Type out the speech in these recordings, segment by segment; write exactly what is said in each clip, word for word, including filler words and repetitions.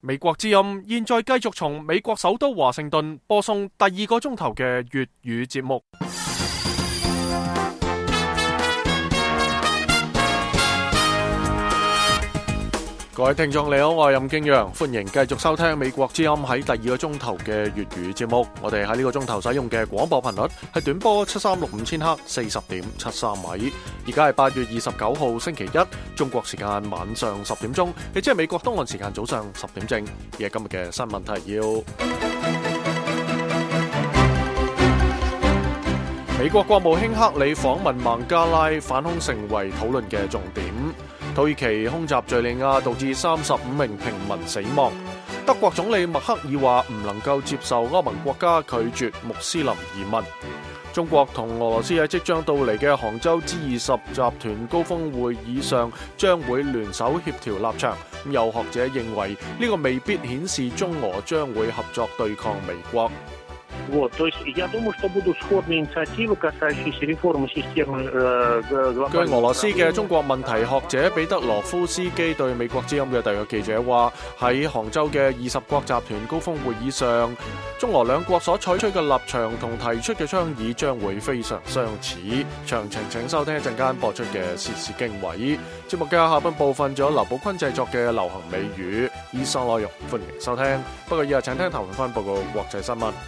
美國之音現在繼續從美國首都華盛頓播送第二個鐘頭嘅粵語節目。各位聽眾你好，我係任敬陽，歡迎繼續收聽美國之音喺第二個鐘頭嘅粵語節目。我哋喺呢個鐘頭使用嘅廣播頻率係短波七三六五千赫，四十點七三米。而家係八月二十九號星期一，中國時間晚上十點鐘，亦即係美國東岸時間早上十點正。而係今日嘅新聞提要：美國國務卿克里訪問孟加拉，反恐成為討論嘅重點。土耳其空襲敘利亞導致三十五名平民死亡。德國總理默克爾話唔能夠接受歐盟國家拒絕穆斯林移民。中國同俄羅斯喺即將到嚟嘅杭州 G 二十集團高峰會議上將會聯手協調立場。有學者認為呢個未必顯示中俄將會合作對抗美國。據俄羅斯嘅中國問題學者彼得羅夫斯基對美國之音嘅特約記者話，喺杭州嘅二十國集團高峰會議上，中俄兩國所採取嘅立場同提出嘅倡議將會非常相似。詳情請收聽一陣間播出嘅時事經緯。節目嘅下半部分仲有劉寶坤製作嘅流行美語以上內容，歡迎收聽。不過以下請聽頭份報告國際新聞。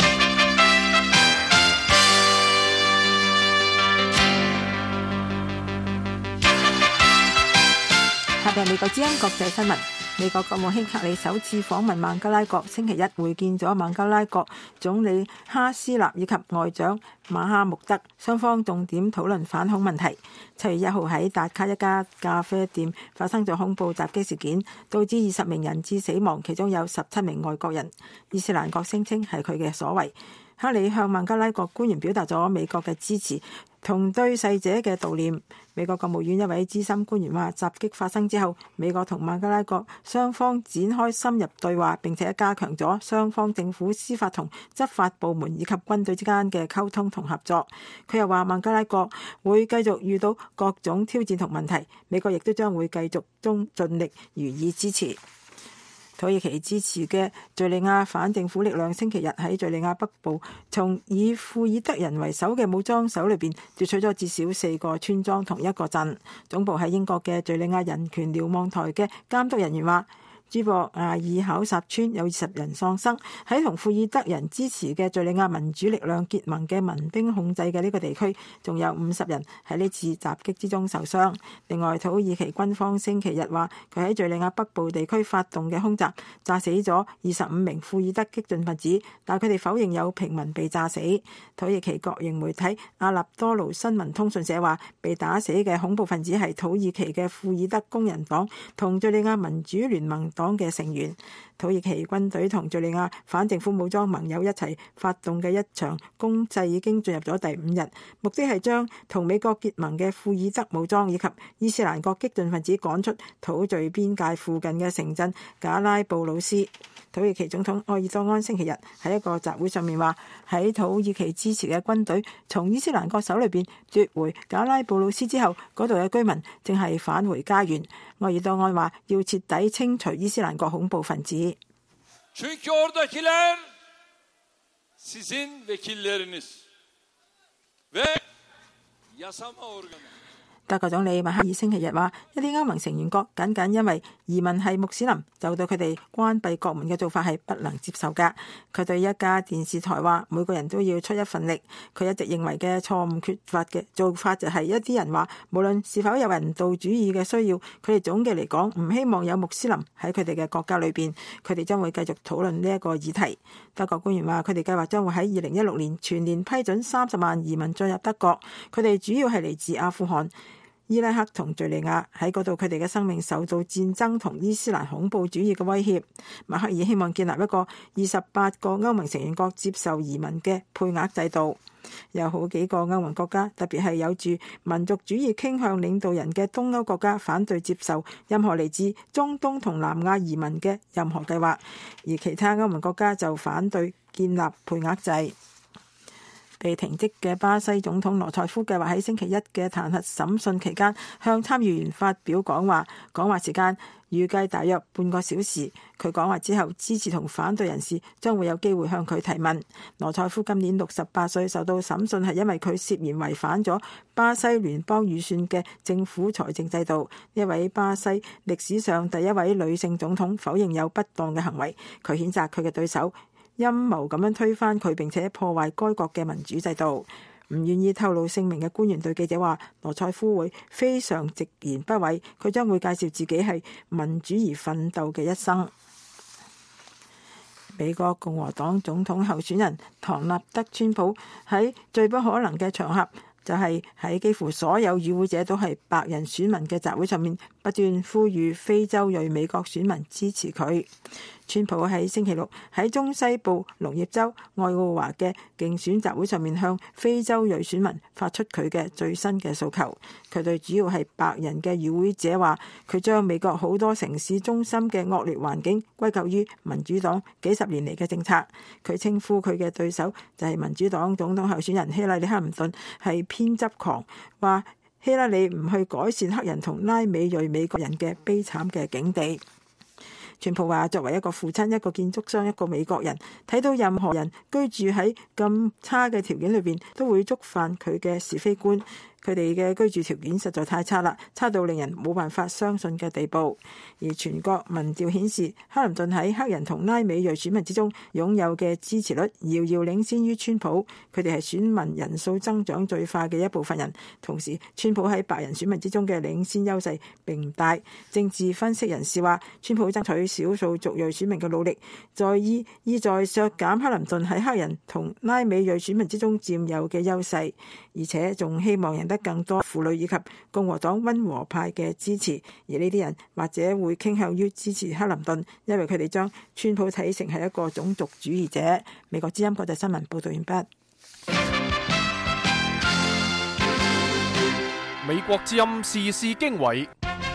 下邊美國之音國際新聞。美國國務卿克里首次訪問孟加拉國，星期一會見咗孟加拉國總理哈斯納以及外長馬哈穆德，雙方重點討論反恐問題。七月一號喺達卡一家咖啡店發生咗恐怖襲擊事件，導致二十名人質死亡，其中有十七名外國人。伊斯蘭國聲稱係佢嘅所為。克里向孟加拉國官員表達咗美國嘅支持同對逝者嘅悼念。美國國務院一位資深官員話，襲擊發生之後，美國同孟加拉國雙方展開深入對話，並且加強咗雙方政府、司法同執法部門以及軍隊之間嘅溝通同合作。佢又話，孟加拉國會繼續遇到各種挑戰同問題，美國亦都將會繼續中盡力予以支持。土耳其支持嘅敘利亞反政府力量星期日喺敘利亞北部從以庫爾德人為首嘅武裝手裏邊奪取咗至少四個村莊同一個鎮。總部喺英國嘅敘利亞人權瞭望台嘅監督人員話，朱博亞爾考薩村有二十人喪生。喺同庫爾德人支持嘅敘利亞民主力量結盟嘅民兵控制嘅呢個地區，仲有五十人喺呢次襲擊之中受傷。另外，土耳其軍方星期日話，佢喺敘利亞北部地區發動嘅空襲，炸死咗二十五名庫爾德激進分子，但佢哋否認有平民被炸死。土耳其國營媒體阿納多盧新聞通訊社話，被打死嘅恐怖分子係土耳其嘅庫爾德工人黨同敘利亞民主聯盟黨嘅成員。土耳其軍隊同敘利亞反政府武裝盟友一齊發動嘅一場攻勢已經進入咗第五日，目的係將同美國結盟嘅庫爾德武裝以及伊斯蘭國激進分子趕出土敘邊界附近嘅城鎮賈拉布魯斯。土耳其總統埃爾多安星期日喺一個集會上面話，喺土耳其支持嘅軍隊從伊斯蘭國手裏邊奪回賈拉布魯斯之後，嗰度嘅居民正係返回家園。埃爾多安話要徹底清除伊斯蘭國恐怖分子。德國總理默克爾星期日話，一啲歐盟成員國僅僅因為移民係穆斯林，就對佢哋關閉國門嘅做法係不能接受㗎。佢對一家電視台話，每個人都要出一份力。佢一直認為嘅錯誤缺乏嘅做法就係一啲人話，無論是否有人道主義嘅需要，佢哋總嘅嚟講唔希望有穆斯林喺佢哋嘅國家裏邊。佢哋將會繼續討論呢一個議題。德國官員話，佢哋計劃將會喺二零一六年全年批准三十萬移民進入德國。佢哋主要係嚟自阿富汗、伊拉克同敘利亞，喺嗰度佢哋嘅生命受到戰爭同伊斯蘭恐怖主義嘅威脅。默克爾希望建立一個二十八個歐盟成員國接受移民嘅配額制度。有好幾個歐盟國家，特別係有住民族主義傾向領導人嘅東歐國家，反對接受任何嚟自中東同南亞移民嘅任何計劃，而其他歐盟國家就反對建立配額制。 被停職嘅巴西總統羅塞夫計劃喺星期一嘅彈劾審訊期間向參議員發表講話，講話時間預計大約半個小時。佢講話之後，支持同反對人士將會有機會向佢提問。羅塞夫今年六十八歲，受到審訊係因為佢涉嫌違反咗巴西聯邦預算嘅政府財政制度。一位巴西歷史上第一位女性總統否認有不當嘅行為，佢譴責佢嘅對手陰謀咁樣推翻佢，並且破壞該國嘅民主制度。唔願意透露姓名嘅官員對記者話，羅塞夫會非常直言不諱，佢將會介紹自己係民主而奮鬥嘅一生。美國共和黨總統候選人唐納德川普喺最不可能嘅場合，就係喺幾乎所有與會者都係白人選民嘅集會上面，不斷呼籲非洲裔美國選民支持佢。川普喺星期六喺中西部農業州愛奧華嘅競選集會上面，向非洲裔選民發出佢嘅最新嘅訴求。佢對主要係白人嘅與會者話，佢將美國好多城市中心嘅惡劣環境歸咎於民主黨幾十年嚟嘅政策。佢稱呼佢嘅對手就係民主黨總統候選人希拉里克林頓係偏執狂，話希拉里唔去改善黑人同拉美裔美國人嘅悲慘嘅境地。川普話，作為一個父親、一個建築商、一個美國人，睇到任何人居住喺咁差嘅條件裏邊，都會觸犯佢嘅是非觀。佢哋嘅居住條件實在太差啦，差到令人冇辦法相信嘅地步。而全國民調顯示，克林頓喺黑人同拉美裔選民之中擁有嘅支持率遙遙領先於川普。佢哋係選民人數增長最快嘅一部分人。同時，川普喺白人選民之中嘅領先優勢並唔大。政治分析人士話，川普爭取少數族裔選民嘅努力，在意意在削減克林頓喺黑人同拉美裔選民之中佔有嘅優勢，而且仲希望贏得更多婦女以及共和黨溫和派嘅支持。而呢啲人或者會傾向於支持克林頓，因為佢哋將川普睇成係一個種族主義者。美國之音國際新聞報道完畢。 美國之音時事經緯，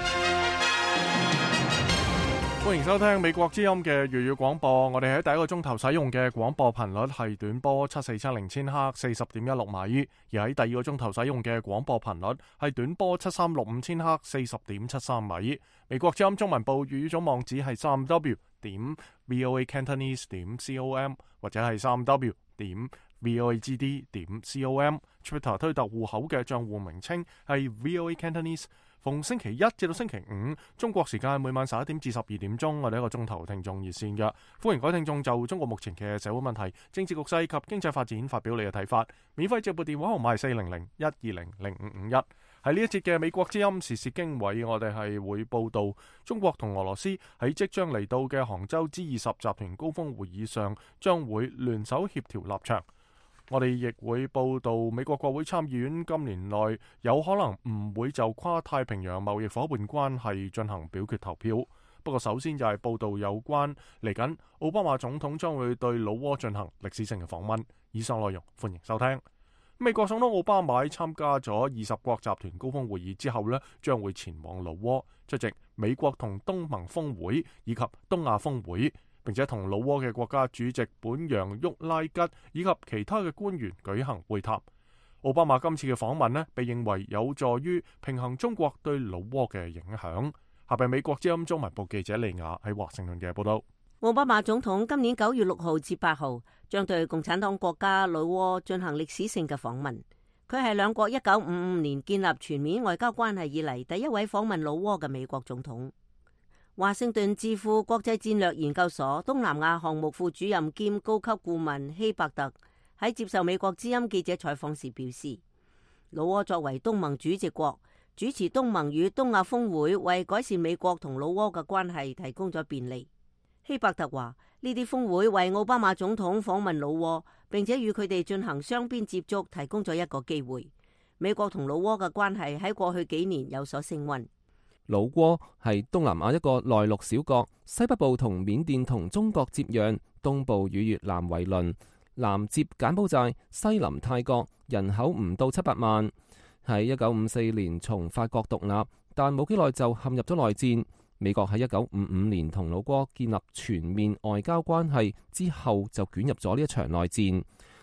歡迎收聽美國之音嘅粵語廣播。我哋喺第一個鐘頭使用嘅廣播頻率係短波七四七零千赫四十點一六米，而喺第二個鐘頭使用嘅廣播頻率係短波七三六五千赫四十點七三米。美國之音中文部粵語總網址係三 w 點 voa cantonese 點 com 或者係三 w 點 voagd 點 com。Twitter 推特戶口嘅賬戶名稱係 voa cantonese。逢星期一至到星期五，中國時間每晚十一點至十二點鐘，我哋一個鐘頭聽眾熱線嘅，歡迎各位聽眾就中國目前嘅社會問題、政治局勢及經濟發展發表你嘅睇法。免費直撥電話號碼係四零零一二零零五五一。喺呢一節嘅美國之音時事經緯，我哋係會報道中國同俄羅斯喺即將嚟到嘅杭州 G 二十集團高峰會議上，將會聯手協調立場。我哋亦會報道美國國會參議院今年內有可能唔會就跨太平洋貿易夥伴關係進行表決投票。不過首先就係報道有關嚟緊奧巴馬總統將會對老撾進行歷史性嘅訪問。以上內容歡迎收聽。美國總統奧巴馬喺參加咗二十國集團高峰會議之後呢，將會前往老撾出席美國同東盟峰會以及東亞峰會，並且同老撾嘅國家主席本揚沃拉吉以及其他嘅官員舉行會談。奧巴馬今次嘅訪問呢，被認為有助於平衡中國對老撾嘅影響。下邊美國之音中文部記者利亞喺華盛頓嘅報道。 奧巴馬總統今年九月六號至八號將對共產黨國家老撾進行歷史性嘅訪問。佢係兩國一九五五年建立全面外交關係以嚟第一位訪問老撾嘅美國總統。華盛頓智庫國際戰略研究所東南亞項目副主任兼高級顧問希伯特喺接受美國之音記者採訪時表示，老撾作為東盟主席國，主持東盟與東亞峰會，為改善美國同老撾嘅關係提供咗便利。希伯特話，呢啲峰會為奧巴馬總統訪問老撾，並且與佢哋進行雙邊接觸提供咗一個機會。美國同老撾嘅關係喺過去幾年有所升溫。 老撾係東南亞一個內陸小國，西北部同緬甸同中國接壤，東部與越南為鄰，南接柬埔寨，西臨泰國，人口唔到七百萬。喺一九五四年從法國獨立，但冇幾耐就陷入咗內戰。美國喺一九五五年同老撾建立全面外交關係之後，就捲入咗呢一場內戰。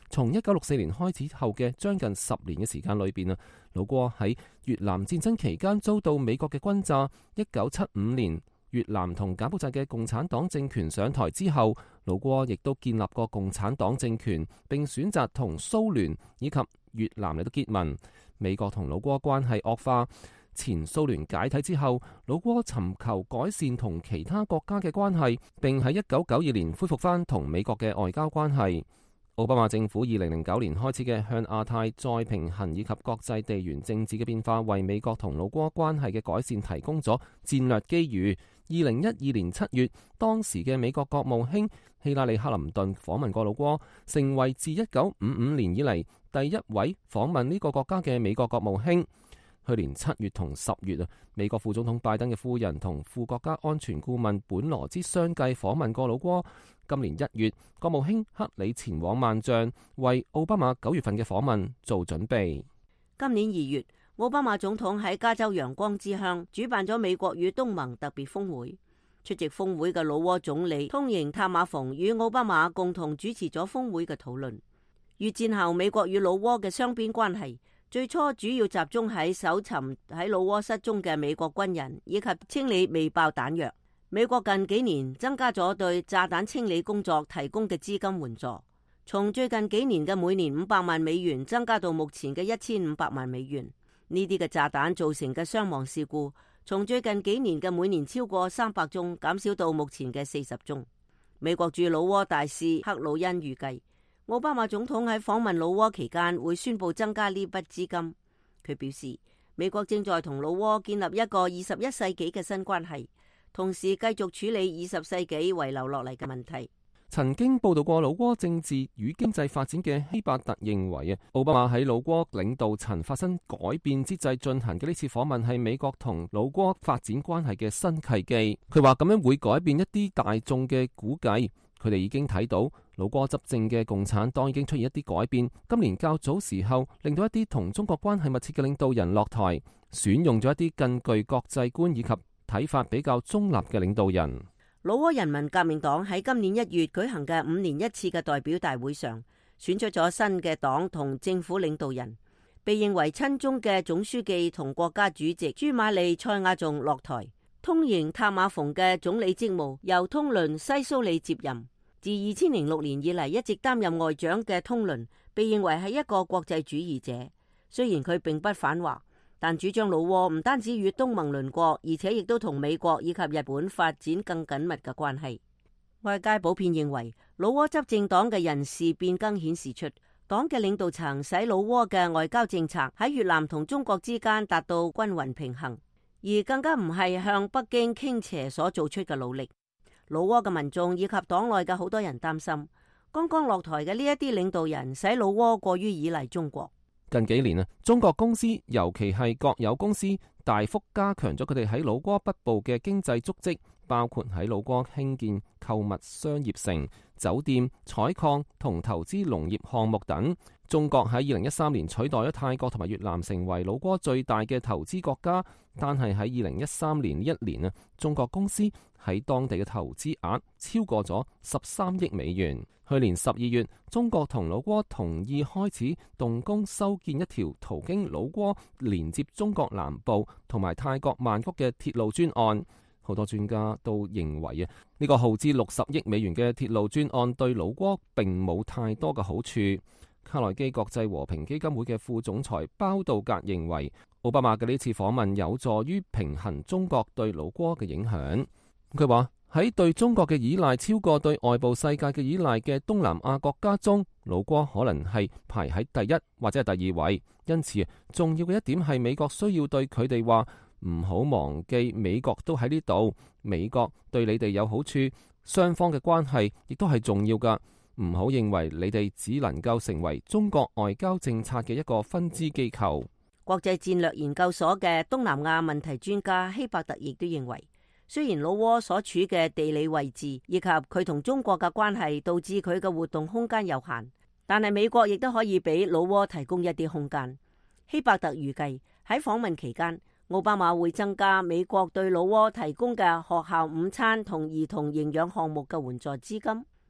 從一九六四年開始後嘅將近十年嘅時間裏邊啊，老撾喺越南戰爭期間遭到美國嘅轟炸。一九七五年越南同柬埔寨嘅共產黨政權上台之後，老撾亦都建立過共產黨政權，並選擇同蘇聯以及越南嚟到結盟。美國同老撾關係惡化，前蘇聯解體之後，老撾尋求改善同其他國家嘅關係，並喺一九九二年恢復翻同美國嘅外交關係。奧巴馬政府二零零九年開始嘅向亞太再平衡以及國際地緣政治嘅變化，為美國同老撾關係嘅改善提供咗戰略機遇。二零一二年七月，當時嘅美國國務卿希拉里克林頓訪問過老撾，成為自一九五五年以嚟第一位訪問呢個國家嘅美國國務卿。去年七月同十月啊，美國副總統拜登嘅夫人同副國家安全顧問本羅茲相繼訪問過老撾。今年一月，國務卿克里前往萬象，為奧巴馬九月份嘅訪問做準備。 今年二月，奧巴馬總統喺加州陽光之鄉主辦咗美國與東盟特別峰會。出席峰會嘅老撾總理通營塔馬馮與奧巴馬共同主持咗峰會嘅討論。越戰後，美國與老撾嘅雙邊關係最初主要集中喺搜尋喺老撾失蹤嘅美國軍人，以及清理未爆彈藥。美國近幾年增加咗對炸彈清理工作提供嘅資金援助，從最近幾年嘅每年五百萬美元增加到目前嘅一千五百萬美元。呢啲嘅炸彈造成嘅傷亡事故，從最近幾年嘅每年超過三百宗減少到目前嘅四十宗。美國駐老撾大使克魯恩預計，奧巴馬總統喺訪問老撾期間會宣布增加呢筆資金。佢表示，美國正在同老撾建立一個二十一世紀嘅新關係，同時繼續處理二十世紀遺留落嚟嘅問題。 曾經報道過老撾政治與經濟發展嘅希伯特認為啊，奧巴馬喺老撾領導層發生改變之際進行嘅呢次訪問係美國同老撾發展關係嘅新契機。佢話咁樣會改變一啲大眾嘅估計。佢哋已經睇到老撾執政嘅共產黨已經出現一啲改變。今年較早時候，令到一啲同中國關係密切嘅領導人落台，選用咗一啲更具國際觀以及睇法比較中立嘅領導人。 老撾人民革命黨喺今年一月舉行嘅五年一次嘅代表大會上，選出咗新嘅黨同政府領導人，被認為親中嘅總書記同國家主席朱馬利塞亞仲落台，通營塔馬馮嘅總理職務由通倫西蘇里接任。自二千零六年以嚟一直擔任外長嘅通倫，被認為係一個國際主義者，雖然佢並不反華，但主張老撾唔單止與東盟鄰國，而且亦都同美國以及日本發展更緊密嘅關係。外界普遍認為，老撾執政黨嘅人事變更顯示出黨嘅領導層使老撾嘅外交政策喺越南同中國之間達到均勻平衡，而更加唔係向北京傾斜所做出嘅努力。老撾嘅民眾以及黨內嘅好多人擔心，剛剛落台嘅呢一啲領導人使老撾過於依賴中國。 近幾年啊，中國公司尤其係國有公司大幅加強咗佢哋喺老撾北部嘅經濟足跡，包括喺老撾興建購物商業城、酒店、採礦同投資農業項目等。中國喺二零一三年取代咗泰國同埋越南成為老撾最大嘅投資國家，但係喺二零一三年一年啊，中國公司喺當地嘅投資額超過咗十三億美元。去年十二月，中國同老撾同意開始動工修建一條途經老撾連接中國南部同埋泰國曼谷嘅鐵路專案。好多專家都認為啊，呢個耗資六十億美元嘅鐵路專案對老撾並冇太多嘅好處。卡內基國際和平基金會嘅副總裁包道格認為，奧巴馬嘅呢次訪問有助於平衡中國對老撾嘅影響。佢話喺對中國嘅依賴超過對外部世界嘅依賴嘅東南亞國家中，老撾可能係排喺第一或者係第二位。因此，重要嘅一點係美國需要對佢哋話，唔好忘記美國都喺呢度，美國對你哋有好處，雙方嘅關係亦都係重要噶。唔好認為你哋只能夠成為中國外交政策嘅一個分支機構。 國際戰略研究所嘅東南亞問題專家希伯特亦都認為，雖然老撾所處嘅地理位置以及佢同中國嘅關係導致佢嘅活動空間有限，但係美國亦都可以俾老撾提供一啲空間。希伯特預計喺訪問期間，奧巴馬會增加美國對老撾提供嘅學校午餐同兒童營養項目嘅援助資金。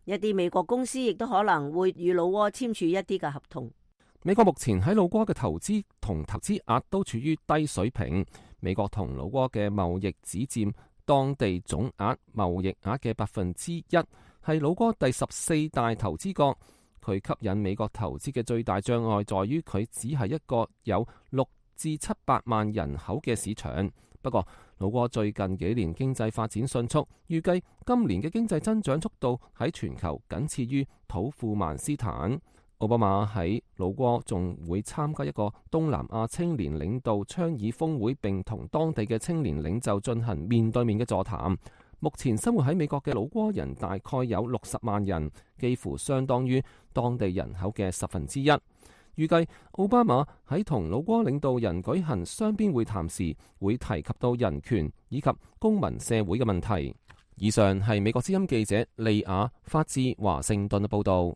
一啲美國公司亦都可能會與老撾簽署一啲嘅合同。 美國目前喺老撾嘅投資同投資額都處於低水平。美國同老撾嘅貿易只佔當地總額貿易額嘅百分之一，係老撾第十四大投資國。佢吸引美國投資嘅最大障礙在於佢只係一個有六至七百萬人口嘅市場。不過，老撾最近幾年經濟發展迅速，預計今年嘅經濟增長速度喺全球僅次於土庫曼斯坦。奧巴馬喺老撾仲會參加一個東南亞青年領導倡議峰會，並同當地嘅青年領袖進行面對面嘅座談。目前生活喺美國嘅老撾人大概有六十萬人，幾乎相當於當地人口嘅十分之一。預計奧巴馬喺同老撾領導人舉行雙邊會談時，會提及到人權以及公民社會嘅問題。以上係美國之音記者利亞發自華盛頓嘅報導。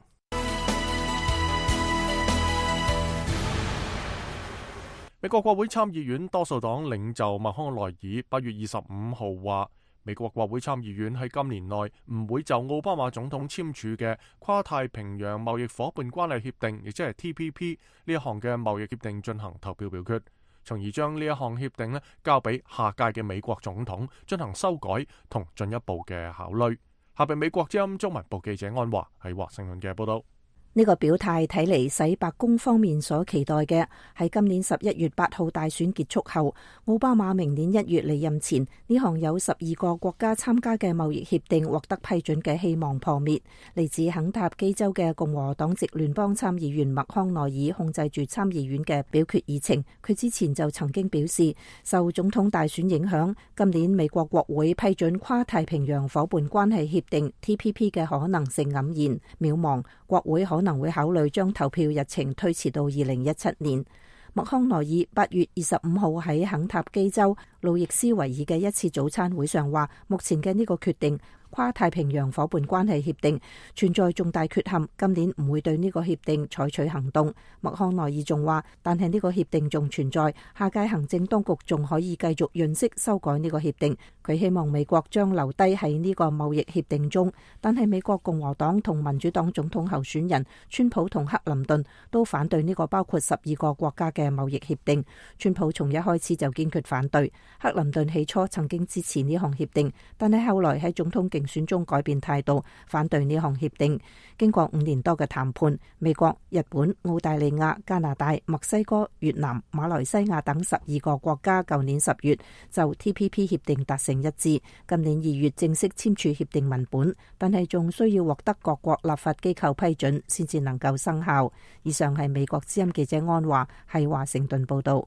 美國國會參議院多數黨領袖麥康奈爾八月二十五號話，美國國會參議院喺今年內唔會就奧巴馬總統簽署嘅跨太平洋貿易夥伴關係協定，亦即係 T P P 呢一項嘅貿易協定進行投票表決，從而將呢一項協定咧交俾下屆嘅美國總統進行修改同進一步嘅考慮。下邊美國之音中文部記者安華喺華盛頓嘅報道。 呢個表態睇嚟使白宮方面所期待嘅係今年十一月八號大選結束後，奧巴馬明年一月離任前，呢項有十二個國家參加嘅貿易協定獲得批准嘅希望破滅。嚟自肯塔基州嘅共和黨籍聯邦參議員麥康奈爾控制住參議院嘅表決議程。佢之前就曾經表示，受總統大選影響，今年美國國會批准跨太平洋夥伴關係協定 T P P 嘅可能性黯然渺茫，國會可能可能會考慮將投票日程推遲到二零一七年。麥康奈爾八月二十五號喺肯塔基州路易斯維爾嘅一次早餐會上話，目前嘅呢個決定跨太平洋夥伴關係協定存在重大缺陷，今年唔會對呢個協定採取行動。麥康奈爾仲話，但係呢個協定仲存在，下屆行政當局仲可以繼續潤色修改呢個協定。佢希望美國將留低喺呢個貿易協定中，但係美國共和黨同民主黨總統候選人川普同克林頓都反對呢個包括十二個國家嘅貿易協定。川普從一開始就堅決反對，克林頓起初曾經支持呢項協定，但係後來喺總統競選中改變態度，反對呢項協定。經過五年多嘅談判，美國、日本、澳大利亞、加拿大、墨西哥、越南、馬來西亞等十二個國家舊年十月就 T P P 協定達成一致，今年二月正式簽署協定文本，但係仲需要獲得各國立法機構批准先至能夠生效。以上係美國之音記者安華喺華盛頓報道。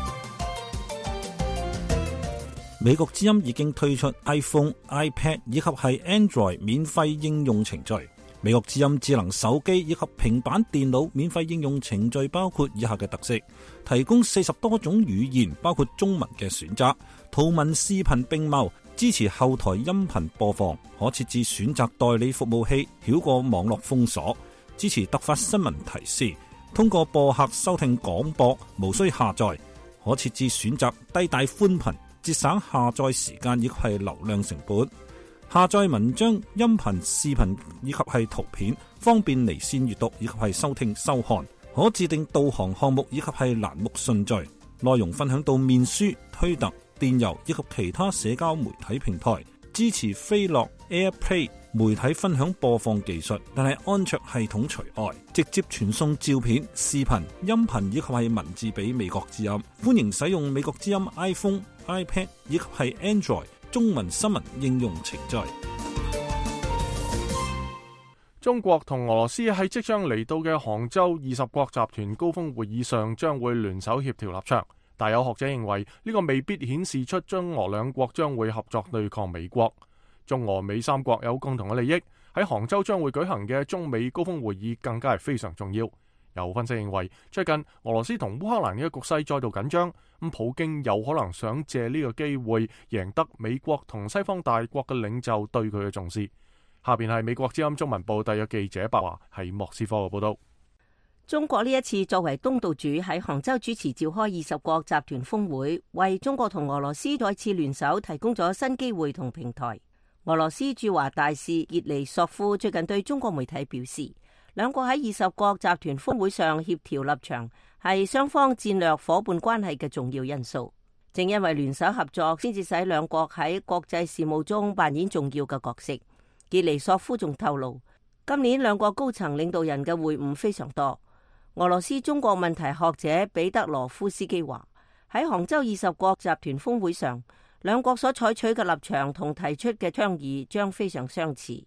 美國之音已經推出 iPhone、iPad 以及係 Android 免費應用程序。美國之音智能手機以及平板電腦免費應用程序包括以下嘅特色：提供四十多種語言，包括中文嘅選擇，圖文視頻並茂，支持後台音頻播放，可設置選擇代理服務器，繞過網絡封鎖，支持突發新聞提示，通過播客收聽廣播，無需下載，可設置選擇低帶寬頻，節省下載時間以及係流量成本。下載文章、音頻、視頻以及係圖片，方便離線閱讀以及係收聽收看。可自定導航項目以及係欄目順序。內容分享到面書、推特、電郵以及其他社交媒體平台。支持飛樂 AirPlay 媒體分享播放技術，但係安卓系統除外。直接傳送照片、視頻、音頻以及係文字俾美國之音。歡迎使用美國之音 iPhone、iPad 以及係 Android中文新聞應用程序。 中國同俄羅斯喺即將嚟到嘅杭州二十國集團高峰會議上將會聯手協調立場，但有學者認為呢個未必顯示出中俄兩國將會合作對抗美國。中俄美三國有共同嘅利益，喺杭州將會舉行嘅中美高峰會議更加係非常重要。有分析認為，最近俄羅斯同烏克蘭嘅局勢再度緊張，咁普京有可能想借呢個機會贏得美國同西方大國嘅領袖對佢嘅重視。下邊係美國之音中文部特約記者白華喺莫斯科嘅報道。 中國呢一次作為東道主喺杭州主持召開二十國集團峰會，為中國同俄羅斯再次聯手提供咗新機會同平台。 俄羅斯駐華大使葉利索夫最近對中國媒體表示，兩國喺二十國集團峰會上協調立場係雙方戰略夥伴關係嘅重要因素。正因為聯手合作，先至使兩國喺國際事務中扮演重要嘅角色。葉利索夫仲透露，今年兩國高層領導人嘅會晤非常多。俄羅斯中國問題學者彼得羅夫斯基話，喺杭州二十國集團峰會上，兩國所採取嘅立場同提出嘅倡議將非常相似。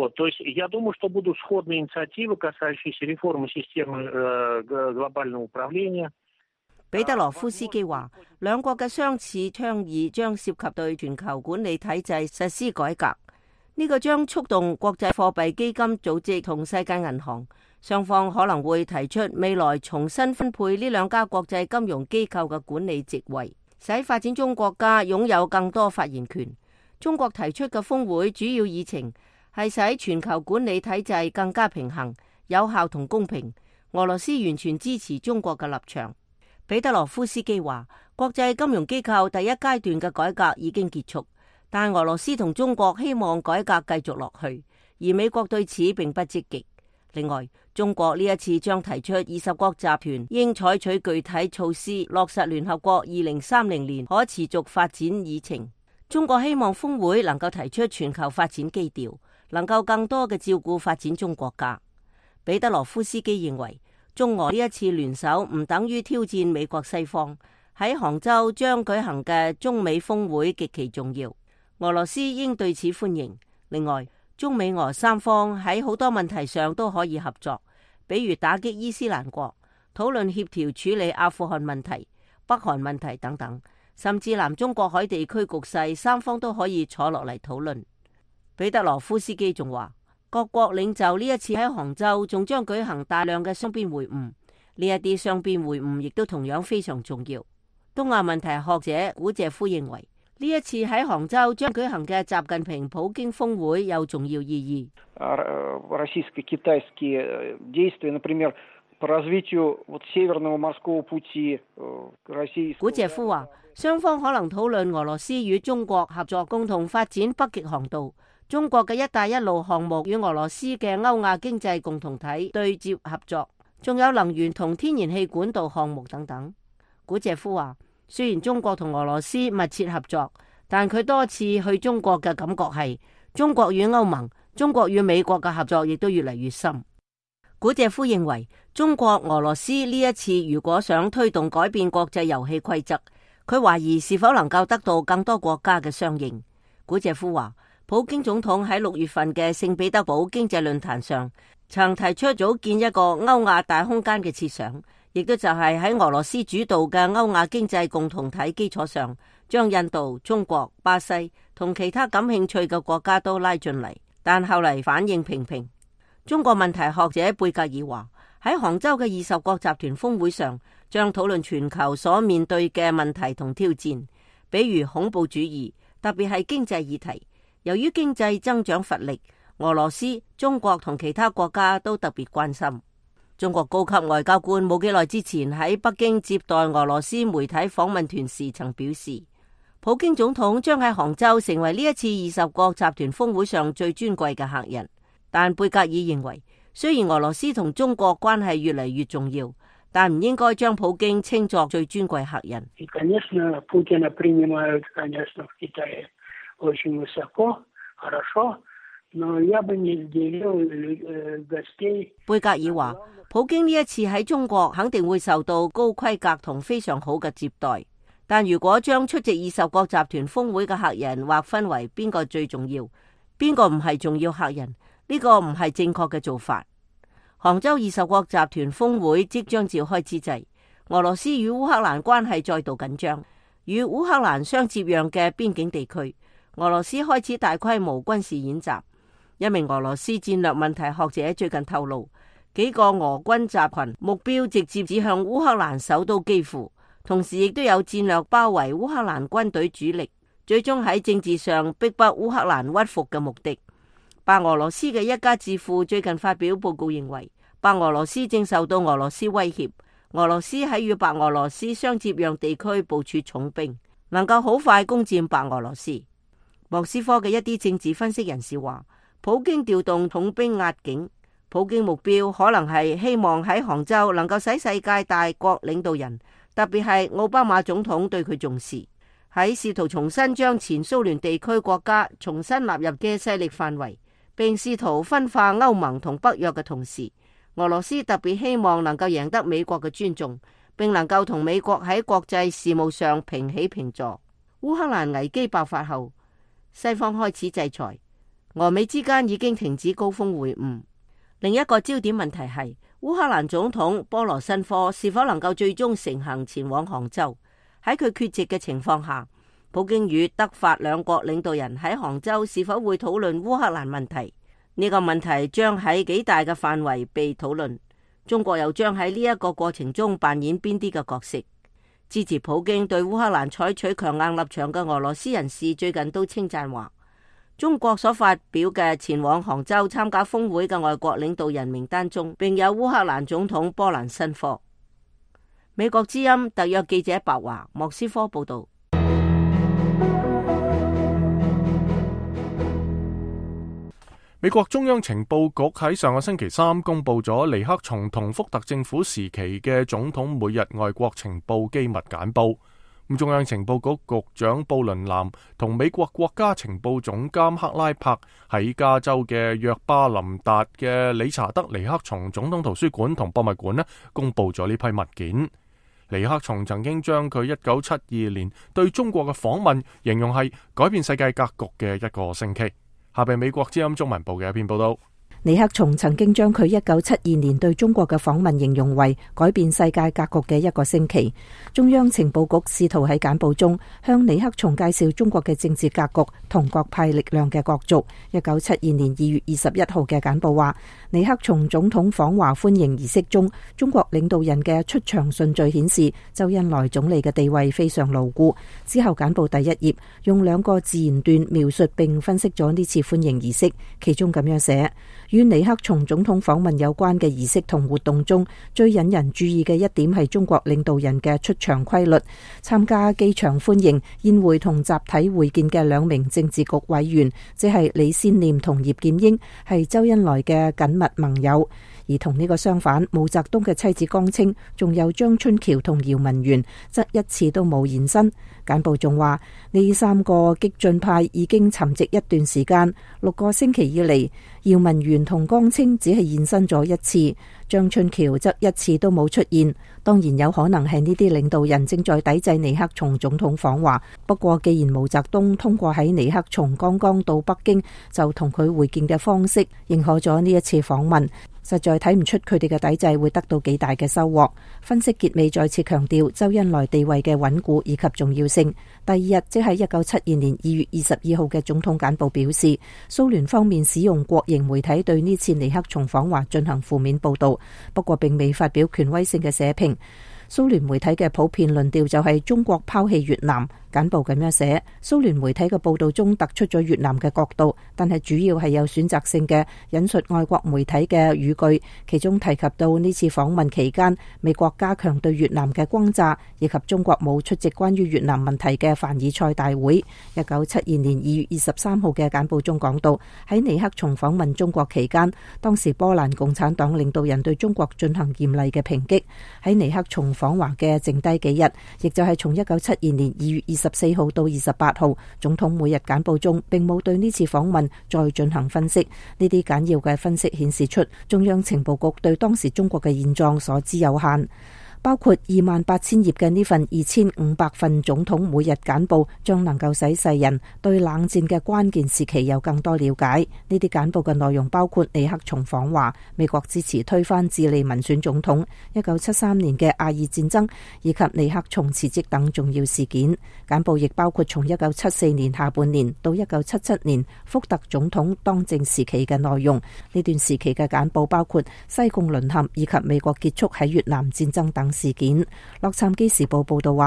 彼得羅夫斯基話，兩國嘅相似倡議將涉及對全球管理體制實施改革，呢個將觸動國際貨幣基金組織同世界銀行，雙方可能會提出未來重新分配呢兩家國際金融機構嘅管理職位，使發展中國家擁有更多發言權。中國提出嘅峰會主要議程係使全球管理體制更加平衡、有效同公平。俄羅斯完全支持中國嘅立場。彼得羅夫斯基話，國際金融機構第一階段嘅改革已經結束，但俄羅斯同中國希望改革繼續落去，而美國對此並不積極。另外，中國呢一次將提出二十國集團應採取具體措施，落實聯合國二零三零年可持續發展議程。中國希望峰會能夠提出全球發展基調，能夠更多嘅照顧發展中國家。彼得羅夫斯基認為，中俄呢一次聯手唔等於挑戰美國西方。喺杭州將舉行嘅中美峰會極其重要，俄羅斯應對此歡迎。另外，中美俄三方喺好多問題上都可以合作，比如打擊伊斯蘭國、討論協調處理阿富汗問題、北韓問題等等，甚至南中國海地區局勢，三方都可以坐落嚟討論。彼得羅夫斯基仲話，各國領袖呢一次喺杭州仲將舉行大量嘅雙邊會晤，呢一啲雙邊會晤亦都同樣非常重要。東亞問題學者古謝夫認為，呢一次喺杭州將舉行嘅習近平普京峰會有重要意義。古謝夫話，雙方可能討論俄羅斯與中國合作共同發展北極航道，中國嘅一帶一路項目與俄羅斯嘅歐亞經濟共同體對接合作，仲有能源同天然氣管道項目等等。古謝夫話，雖然中國同俄羅斯密切合作，但佢多次去中國嘅感覺係，中國與歐盟、中國與美國嘅合作亦都越嚟越深。古謝夫認為，中國俄羅斯呢一次如果想推動改變國際遊戲規則，佢懷疑是否能夠得到更多國家嘅相應。古謝夫話，普京總統喺六月份嘅聖彼得堡經濟論壇上，曾提出組建一個歐亞大空間嘅設想，亦都就係喺俄羅斯主導嘅歐亞經濟共同體基礎上，將印度、中國、巴西同其他感興趣嘅國家都拉進嚟，但後嚟反應平平。中國問題學者貝格爾話，喺杭州嘅二十國集團峰會上，將討論全球所面對嘅問題同挑戰，比如恐怖主義，特別係經濟議題。由於經濟增長乏力，俄羅斯、中國同其他國家都特別關心。中國高級外交官冇幾耐之前喺北京接待俄羅斯媒體訪問團時，曾表示，普京總統將喺杭州成為呢一次二十國集團峰會上最尊貴嘅客人。但貝格爾認為，雖然俄羅斯同中國關係越嚟越重要，但唔應該將普京稱作最尊貴客人。貝格爾話，普京呢一次喺中國肯定會受到高規格同非常好嘅接待，但如果將出席二十國集團峰會嘅客人劃分為邊個最重要，邊個唔係重要客人，呢個唔係正確嘅做法。杭州二十國集團峰會即將召開之際，俄羅斯與烏克蘭關係再度緊張，與烏克蘭相接壤嘅邊境地區，俄羅斯開始大規模軍事演習。一名俄羅斯戰略問題學者最近透露，幾個俄軍集群目標直接指向烏克蘭首都基輔，同時亦都有戰略包圍烏克蘭軍隊主力，最終喺政治上逼迫烏克蘭屈服嘅目的。白俄羅斯嘅一家智庫最近發表報告認為，白俄羅斯正受到俄羅斯威脅，俄羅斯喺與白俄羅斯相接壤地區部署重兵，能夠好快攻佔白俄羅斯。 莫斯科嘅一啲政治分析人士話，普京調動統兵壓境，普京目標可能係希望喺杭州能夠使世界大國領導人，特別係奧巴馬總統對佢重視，喺試圖重新將前蘇聯地區國家重新納入嘅勢力範圍，並試圖分化歐盟同北約嘅同時，俄羅斯特別希望能夠贏得美國嘅尊重，並能夠同美國喺國際事務上平起平坐。烏克蘭危機爆發後，西方開始制裁，俄美之間已經停止高峰會晤。另一個焦點問題係烏克蘭總統波羅申科是否能夠最終成行前往杭州。喺佢缺席嘅情況下，普京與德法兩國領導人喺杭州是否會討論烏克蘭問題？呢個問題將喺幾大嘅範圍被討論。中國又將喺呢一個過程中扮演邊啲嘅角色？支持普京對烏克蘭採取強硬立場嘅俄羅斯人士最近都稱讚話，中國所發表嘅前往杭州參加峰會嘅外國領導人名單中，並有烏克蘭總統波蘭申科。美國之音特約記者白華，莫斯科報道。 美國中央情報局喺上個星期三公布咗尼克松同福特政府時期嘅總統每日外國情報機密簡報。咁中央情報局局長布倫南同美國國家情報總監克拉柏喺加州嘅約巴林達嘅理查德尼克松總統圖書館同博物館呢，公布咗呢批物件。尼克松曾經將佢一九七二年對中國嘅訪問形容係改變世界格局嘅一個星期。下邊美國之音中文部嘅一篇報道。 尼克松曾經將佢一九七二年對中國嘅訪問形容為改變世界格局嘅一個星期。中央情報局試圖喺簡報中向尼克松介紹中國嘅政治格局同各派力量嘅角逐。一九七二年二月二十一號嘅簡報話，尼克松總統訪華歡迎儀式中，中國領導人嘅出場順序顯示周恩來總理嘅地位非常牢固。之後簡報第一頁用兩個自然段描述並分析咗呢次歡迎儀式，其中咁樣寫：與尼克松總統訪問有關嘅儀式同活動中，最引人注意嘅一點係中國領導人嘅出場規律。參加機場歡迎宴會同集體會見嘅兩名政治局委員，即係李先念同葉劍英，係周恩來嘅緊密盟友。而同呢個相反，毛澤東嘅妻子江青，仲有張春橋同姚文元，則一次都冇現身。簡報仲話，呢三個激進派已經沉寂一段時間，六個星期以嚟，姚文元同江青只係現身咗一次，張春橋則一次都冇出現。當然有可能係呢啲領導人正在抵制尼克松總統訪華。不過既然毛澤東通過喺尼克松剛剛到北京就同佢會見嘅方式認可咗呢一次訪問，實在睇唔出佢哋嘅抵制會得到幾大嘅收穫。分析結尾再次強調周恩來地位嘅穩固以及重要性。第二日，即係一九七二年二月二十二號嘅總統簡報表示，蘇聯方面使用國營媒體對呢次尼克松訪華進行負面報道，不過並未發表權威性嘅社評。蘇聯媒體嘅普遍論調就係中國拋棄越南。簡報咁樣寫，蘇聯媒體嘅報道中突出咗越南嘅角度，但係主要係有選擇性嘅引述外國媒體嘅語句，其中提及到呢次訪問期間，美國加強對越南嘅轟炸，以及中國冇出席關於越南問題嘅凡爾賽大會。一九七二年二月二十三號嘅簡報中講到，喺尼克松訪問中國期間，當時波蘭共產黨領導人對中國進行嚴厲嘅抨擊。喺尼克松訪華嘅剩低幾日，亦就係從一九七二年二月二十四號到二十八號，總統每日簡報中並冇對呢次訪問再進行分析。呢啲簡要嘅分析顯示出中央情報局對當時中國嘅現狀所知有限。包括二萬八千頁嘅呢份二千五百份總統每日簡報，將能夠使世人對冷戰嘅關鍵時期有更多了解。呢啲簡報嘅內容包括尼克松訪華、美國支持推翻智利民選總統、一九七三年嘅亞爾戰爭以及尼克松辭職等重要事件。簡報亦包括從一九七四年下半年到一九七七年福特總統當政時期嘅內容。呢段時期嘅簡報包括西貢淪陷以及美國結束喺越南戰爭等事件。洛杉磯時報報道話，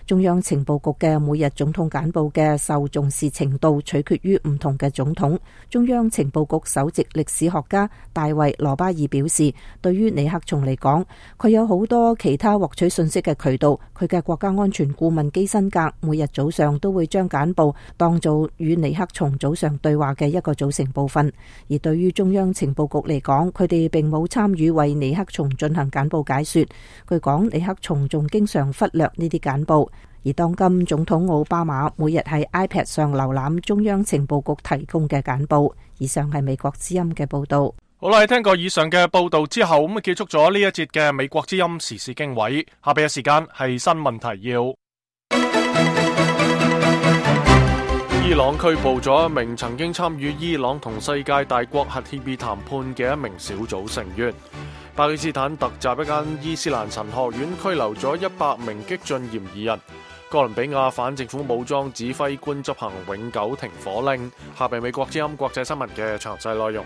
中央情報局嘅每日總統簡報嘅受重視程度取決於唔同嘅總統。中央情報局首席歷史學家大衛羅巴爾表示，對於尼克松嚟講，佢有好多其他獲取信息嘅渠道。佢嘅國家安全顧問基辛格每日早上都會將簡報當做與尼克松早上對話嘅一個組成部分。而對於中央情報局嚟講，佢哋並冇參與為尼克松進行簡報解說。據講，尼克松仲經常忽略呢啲簡報。而當今總統奧巴馬每日喺 iPad 上瀏覽中央情報局提供嘅簡報。以上係美國之音嘅報道。 好啦，聽過以上嘅報道之後，咁結束咗呢一節嘅美國之音時事經緯。下邊嘅時間係新聞提要。伊朗拘捕咗一名曾經參與伊朗同世界大國核協議談判嘅一名小組成員。巴基斯坦突襲一間伊斯蘭神學院，拘留咗一百名激進嫌疑人。哥倫比亞反政府武裝指揮官執行永久停火令。下邊美國之音國際新聞嘅詳細內容。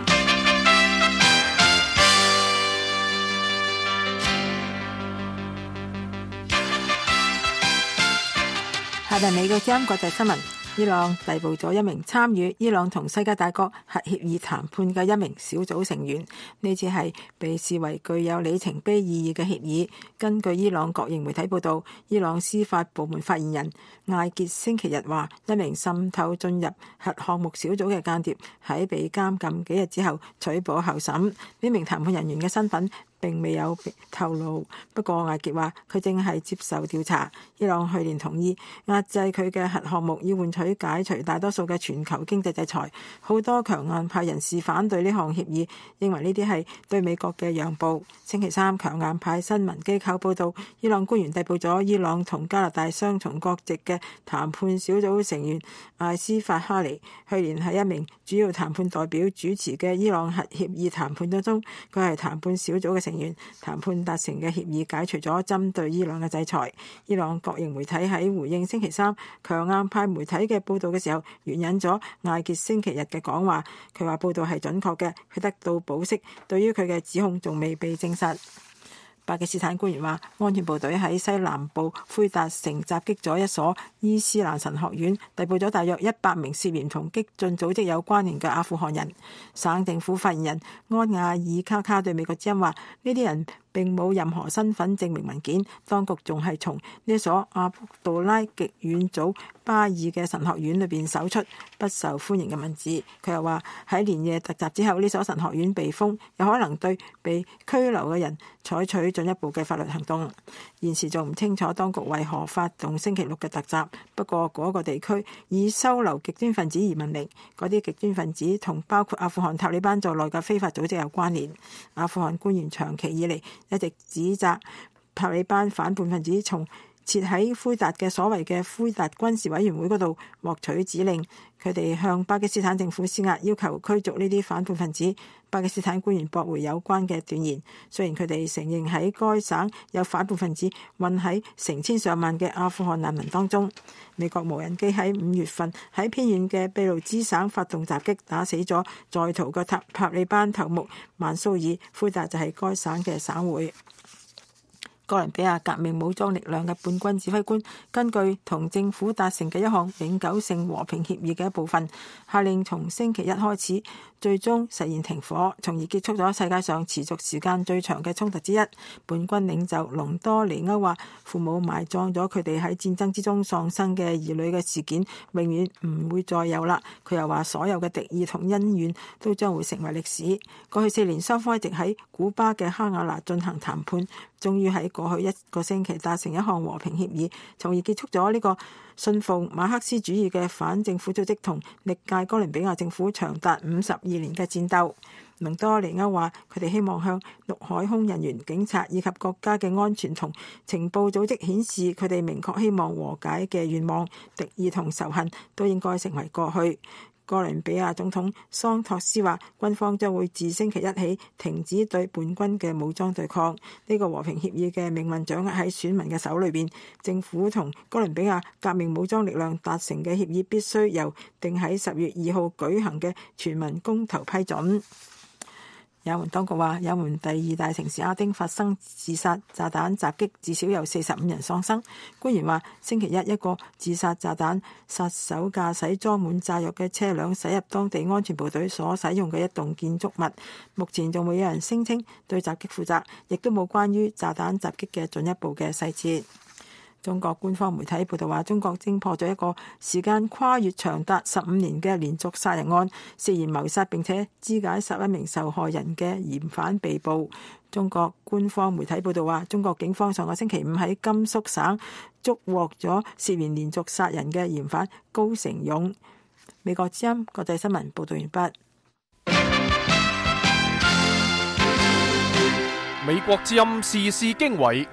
下邊美國之音國際新聞。伊朗逮捕咗一名參與伊朗同世界大國核協議談判嘅一名小組成員，呢次係被視為具有里程碑意義嘅協議。根據伊朗國營媒體報道，伊朗司法部門發言人艾傑星期日話，一名滲透進入核項目小組嘅間諜喺被監禁幾日之後取保候審，呢名談判人員嘅身份並未有透露，不過艾傑話佢正係接受調查。伊朗去年同意壓制佢嘅核項目，以換取解除大多數嘅全球經濟制裁。好多強硬派人士反對呢項協議，認為呢啲係對美國嘅讓步。星期三，強硬派新聞機構報道，伊朗官員逮捕咗伊朗同加拿大雙重國籍嘅談判小組成員艾斯法哈尼。去年喺一名主要談判代表主持嘅伊朗核協議談判當中，佢係談判小組嘅成員。談判達成嘅協議解除咗針對伊朗嘅制裁。伊朗國營媒體喺回應星期三強硬派媒體嘅報道嘅時候，援引咗艾傑星期日嘅講話，佢話報道係準確嘅，佢得到保釋，對於佢嘅指控仲未被證實。巴基斯坦官員話，安全部隊喺西南部奎達城襲擊咗一所伊斯蘭神學院，逮捕咗大約一百名涉嫌同激進組織有關聯嘅阿富汗人。省政府發言人安亞爾卡卡對美國之音話，呢啲人並冇任何身份證明文件，當局仲係從呢所阿卜杜拉極遠祖巴爾嘅神學院裏邊搜出不受歡迎嘅文字。佢又話喺連夜突襲之後，呢所神學院被封，有可能對被拘留嘅人採取進一步嘅法律行動。現時仲唔清楚當局為何發動星期六嘅突襲，不過嗰個地區以收留極端分子而聞名，嗰啲極端分子同包括阿富汗塔利班在內嘅非法組織有關聯。阿富汗官員長期以嚟一直指責塔利班反叛分子從設喺奎達嘅所謂嘅奎達軍事委員會嗰度獲取指令，佢哋向巴基斯坦政府施壓，要求驅逐呢啲反叛分子。巴基斯坦官員駁回有關嘅斷言，雖然佢哋承認喺該省有反叛分子混喺成千上萬嘅阿富汗難民當中。美國無人機喺五月份喺偏遠嘅俾路支省發動襲擊，打死咗在逃嘅塔塔利班頭目曼蘇爾。奎達就係該省嘅省會。哥倫比亞革命武裝力量嘅叛軍指揮官根據同政府達成嘅一項永久性和平協議嘅一部分，下令從星期一開始最終實現停火，從而結束咗世界上持續時間最長嘅衝突之一。叛軍領袖隆多尼歐話，父母埋葬咗佢哋喺戰爭之中喪生嘅兒女嘅事件永遠唔會再有啦。佢又話，所有嘅敵意同恩怨都將會成為歷史。過去四年，雙方一直喺古巴嘅哈瓦那進行談判，終於喺過去一個星期達成一項和平協議，從而結束咗呢個信奉馬克思主義嘅反政府組織同歷屆哥倫比亞政府長達五十二年嘅戰鬥。隆多尼歐話，佢哋希望向陸海空人員、警察以及國家嘅安全同情報組織顯示佢哋明確希望和解嘅願望，敵意同仇恨都應該成為過去。哥倫比亞總統桑托斯話，軍方將會自星期一起停止對叛軍嘅武裝對抗。呢個和平協議嘅命運掌握喺選民嘅手裏邊，政府同哥倫比亞革命武裝力量達成嘅協議必須由定喺十月二號舉行嘅全民公投批准。 也門當局話，也門第二大城市阿丁發生自殺炸彈襲擊，至少有四十五人喪生。官員話，星期一一個自殺炸彈殺手駕駛裝滿炸藥嘅車輛駛入當地安全部隊所使用嘅一棟建築物。目前仲未有人聲稱對襲擊負責，亦都冇關於炸彈襲擊嘅進一步嘅細節。中國官方媒體報道話，中國偵破咗一個時間跨越長達十五年嘅連續殺人案，涉嫌謀殺並且肢解十一名受害人嘅嫌犯被捕。中國官方媒體報道話，中國警方上個星期五喺甘肅省捉獲咗涉嫌連續殺人嘅嫌犯高成勇。美國之音國際新聞報道完畢。 美國之音時事經緯。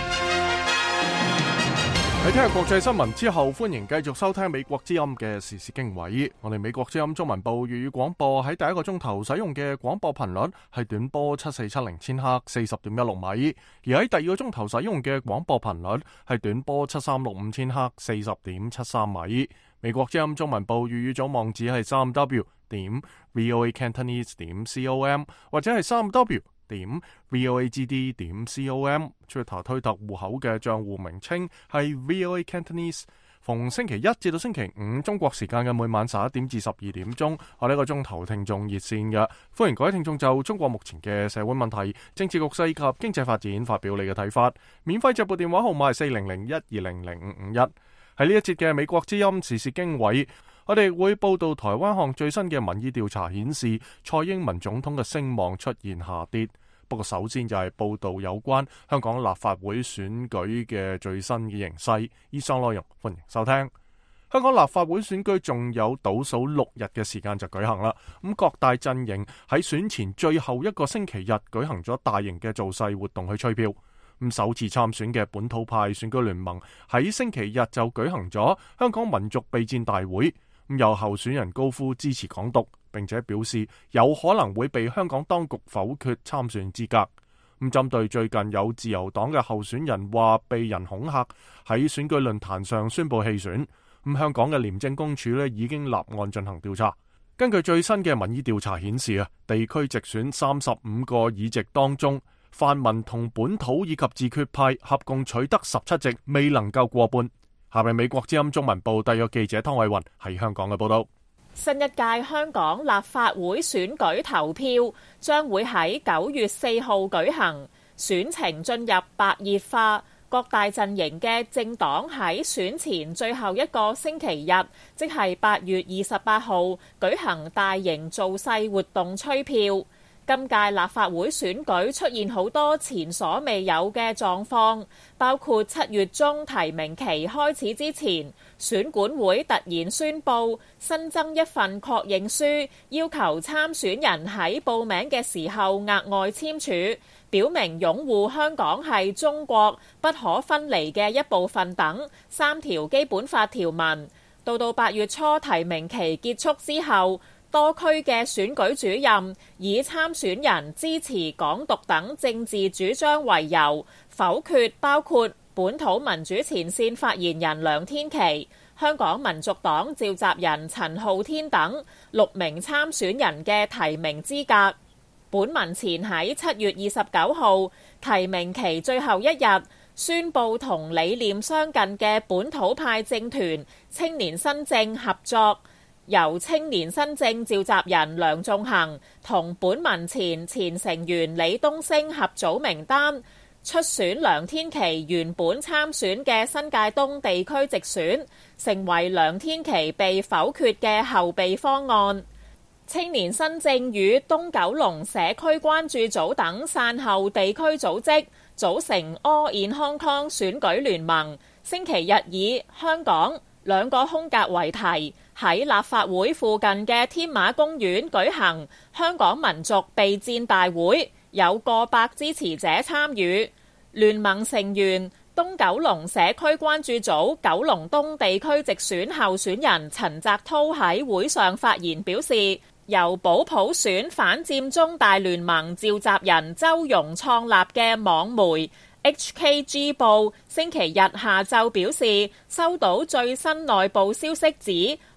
喺聽日國際新聞之後，歡迎繼續收聽美國之音嘅時事經緯。我哋美國之音中文部粵語廣播喺第一個鐘頭使用嘅廣播頻率係短波七四七零千赫四十點一六米，而喺第二個鐘頭使用嘅廣播頻率係短波七三六五千赫四十點七三米。美國之音中文部粵語組網址係三 w 點 voacantonese 點 com 或者係三 w點 voagd 點 com。 Twitter 推特戶口嘅賬戶名稱係 VOA Cantonese。 逢星期一至到星期五中國時間嘅每晚十一點至十二點鐘，我呢個鐘頭聽眾熱線嘅，歡迎各位聽眾就中國目前嘅社會問題、政治局勢及經濟發展發表你嘅睇法。免費直撥電話號碼係四零零一二零零五五一。喺呢一節嘅美國之音時事經緯，我哋會報道台灣項最新嘅民意調查顯示，蔡英文總統嘅聲望出現下跌。不過首先就係報道有關香港立法會選舉嘅最新嘅形勢。以上內容歡迎收聽。香港立法會選舉仲有倒數六日嘅時間就舉行啦。咁各大陣營喺選前最後一個星期日舉行咗大型嘅造勢活動去吹票。咁首次參選嘅本土派選舉聯盟喺星期日就舉行咗香港民族備戰大會。咁有候選人高呼支持港獨，並且表示有可能會被香港當局否決參選資格。咁針對最近有自由黨嘅候選人話被人恐嚇，喺選舉論壇上宣布棄選。咁香港嘅廉政公署咧已經立案進行調查。根據最新嘅民意調查顯示啊，地區直選三十五個議席當中，泛民同本土以及自決派合共取得十七席，未能夠過半。下面美國之音中文部特約記者湯偉雲喺香港嘅報道。 新一屆香港立法會選舉投票將會喺九月四號舉行，選情進入白熱化。各大陣營嘅政黨喺選前最後一個星期日，即係八月二十八號舉行大型造勢活動吹票。今屆立法會選舉出現好多前所未有嘅狀況，包括七月中提名期開始之前，選管會突然宣布新增一份確認書，要求參選人喺報名嘅時候額外簽署，表明擁護香港係中國不可分離嘅一部分等三條基本法條文。到到八月初提名期結束之後，多區嘅選舉主任以參選人支持港獨等政治主張為由，否決包括本土民主前線發言人梁天琦、香港民族黨召集人陳浩天等六名參選人嘅提名資格。本民前喺七月二十九號提名期最後一日，宣布同理念相近嘅本土派政團青年新政合作，由青年新政召集人梁頌恆同本民前前成員李東升合組名單，出選梁天琦原本參選嘅新界東地區直選，成為梁天琦被否決嘅後備方案。青年新政與東九龍社區關注組等散後地區組織組成 All in Hong Kong 選舉聯盟，星期日以香港兩個空格為題，喺立法會附近嘅天馬公園舉行香港民族備戰大會，有過百支持者參與。聯盟成員東九龍社區關注組九龍東地區直選候選人陳澤滔喺會上發言表示，由保普選反佔中大聯盟召集人周融創立嘅網媒 H K G 報星期日下晝表示，收到最新內部消息指，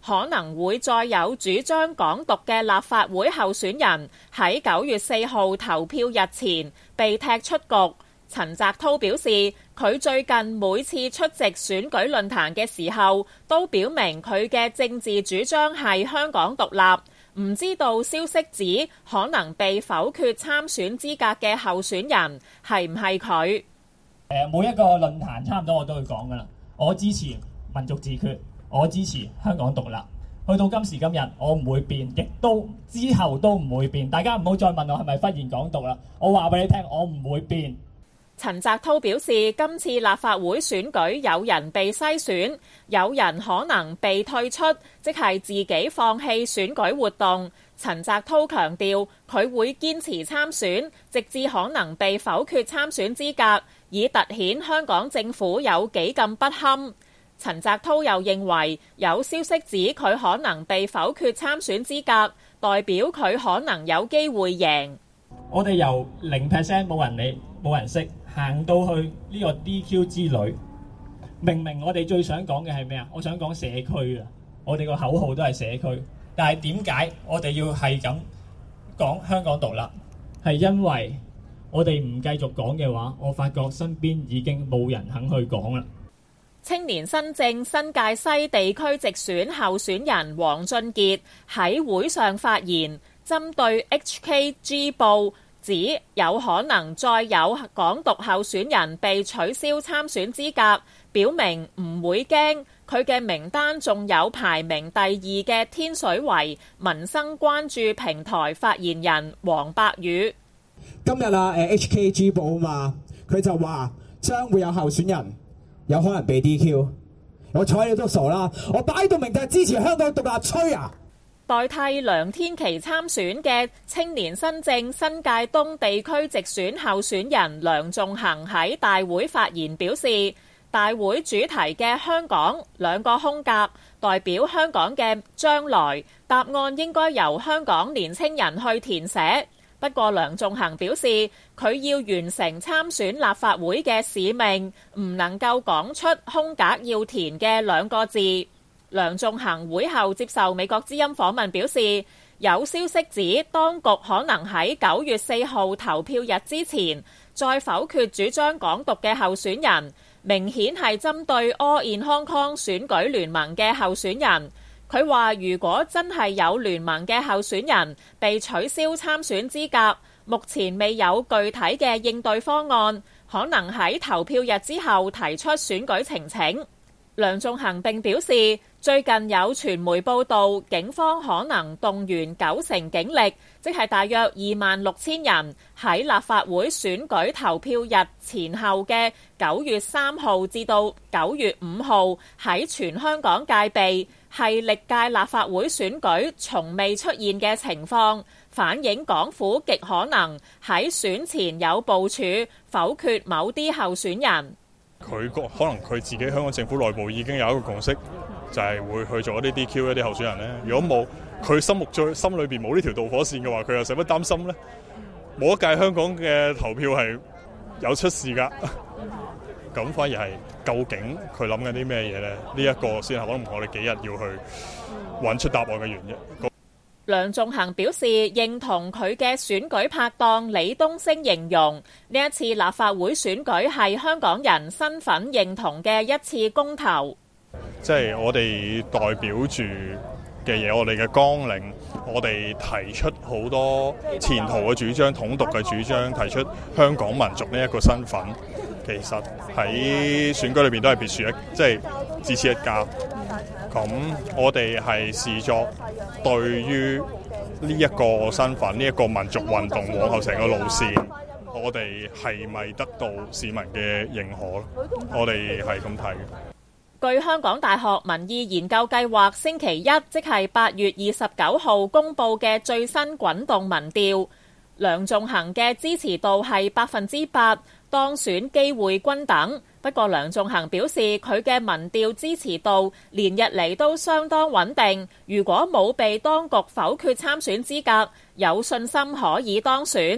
可能會再有主張港獨嘅立法會候選人喺九月四號投票日前被踢出局。陳澤滔表示，佢最近每次出席選舉論壇嘅時候，都表明佢嘅政治主張係香港獨立。唔知道消息指可能被否決參選資格嘅候選人係唔係佢？ 誒，每一個論壇差唔多我都會講噶啦，我支持民族自決，我支持香港獨立。去到今時今日，我唔會變，亦都之後都唔會變。大家唔好再問我係咪忽然港獨啦，我話俾你聽，我唔會變。 陳澤滔表示，今次立法會選舉有人被篩選，有人可能被退出，即係自己放棄選舉活動。陳澤滔強調，佢會堅持參選，直至可能被否決參選資格，以凸顯香港政府有幾咁不堪。陳澤滔又認為，有消息指佢可能被否決參選資格，代表佢可能有機會贏。 我哋由零 percent 冇人理、冇人識，行到去呢個 D Q 之旅。明明我哋最想講嘅係咩啊？我想講社區啊！我哋個口號都係社區，但係點解我哋要係咁講香港獨立？係因為我哋唔繼續講嘅話，我發覺身邊已經冇人肯去講啦。 青年新政新界西地區直選候選人黃俊傑喺會上發言，針對 H K G 報指有可能再有港獨候選人被取消參選資格，表明唔會驚。佢嘅名單仲有排名第二嘅天水圍民生關注平台發言人黃伯宇。 今日啊，誒 H K G 報啊嘛，佢就話將會有候選人有可能被 D Q。我睬你都傻啦，我擺到明就係支持香港獨立，吹啊！ 代替梁天琦參選嘅青年新政新界東地區直選候選人梁頌恆喺大會發言表示，大會主題嘅香港兩個空格代表香港嘅將來，答案應該由香港年青人去填寫。不過梁頌恆表示，佢要完成參選立法會嘅使命，唔能夠講出空格要填嘅兩個字。梁頌恆會後接受美國之音訪問表示，有消息指當局可能喺九月四號投票日之前再否決主張港獨嘅候選人，明顯係針對 All in Hong Kong 選舉聯盟嘅候選人。佢話如果真係有聯盟嘅候選人被取消參選資格，目前未有具體嘅應對方案，可能喺投票日之後提出選舉呈請。梁頌恆並表示，最近有傳媒報道，警方可能動員九成警力，即係大約二萬六千人，喺立法會選舉投票日前後嘅九月三號至到九月五號喺全香港戒備，係歷屆立法會選舉從未出現嘅情況，反映港府極可能喺選前有部署否決某啲候選人。 佢可能佢自己香港政府內部已經有一個共識，就係會去做一啲 D Q 一啲候選人咧。如果冇佢心目最心裏邊冇呢條導火線嘅話，佢又使乜擔心呢？冇一屆香港嘅投票係有出事㗎，咁反而係究竟佢諗緊啲咩嘢呢？呢一個先係可能我哋幾日要去揾出答案嘅原因。 梁頌恆表示認同佢嘅選舉拍檔李東昇形容呢一次立法會選舉係香港人身份認同嘅一次公投， 即係我哋代表住嘅嘢，我哋嘅綱領，我哋提出好多前途嘅主張、統獨嘅主張，提出香港民族呢一個身份，其實喺選舉裏邊都係別樹一，即係只此一家。咁我哋係視作對於呢一個身份、呢、這、一個民族運動往後成個路線，我哋係咪得到市民嘅認可？我哋係咁睇嘅。 據香港大學民意研究計劃星期一，即係八月二十九號公佈嘅最新滾動民調，梁頌恆嘅支持度係百分之八，當選機會均等。不過梁頌恆表示，佢嘅民調支持度連日嚟都相當穩定，如果冇被當局否決參選資格，有信心可以當選。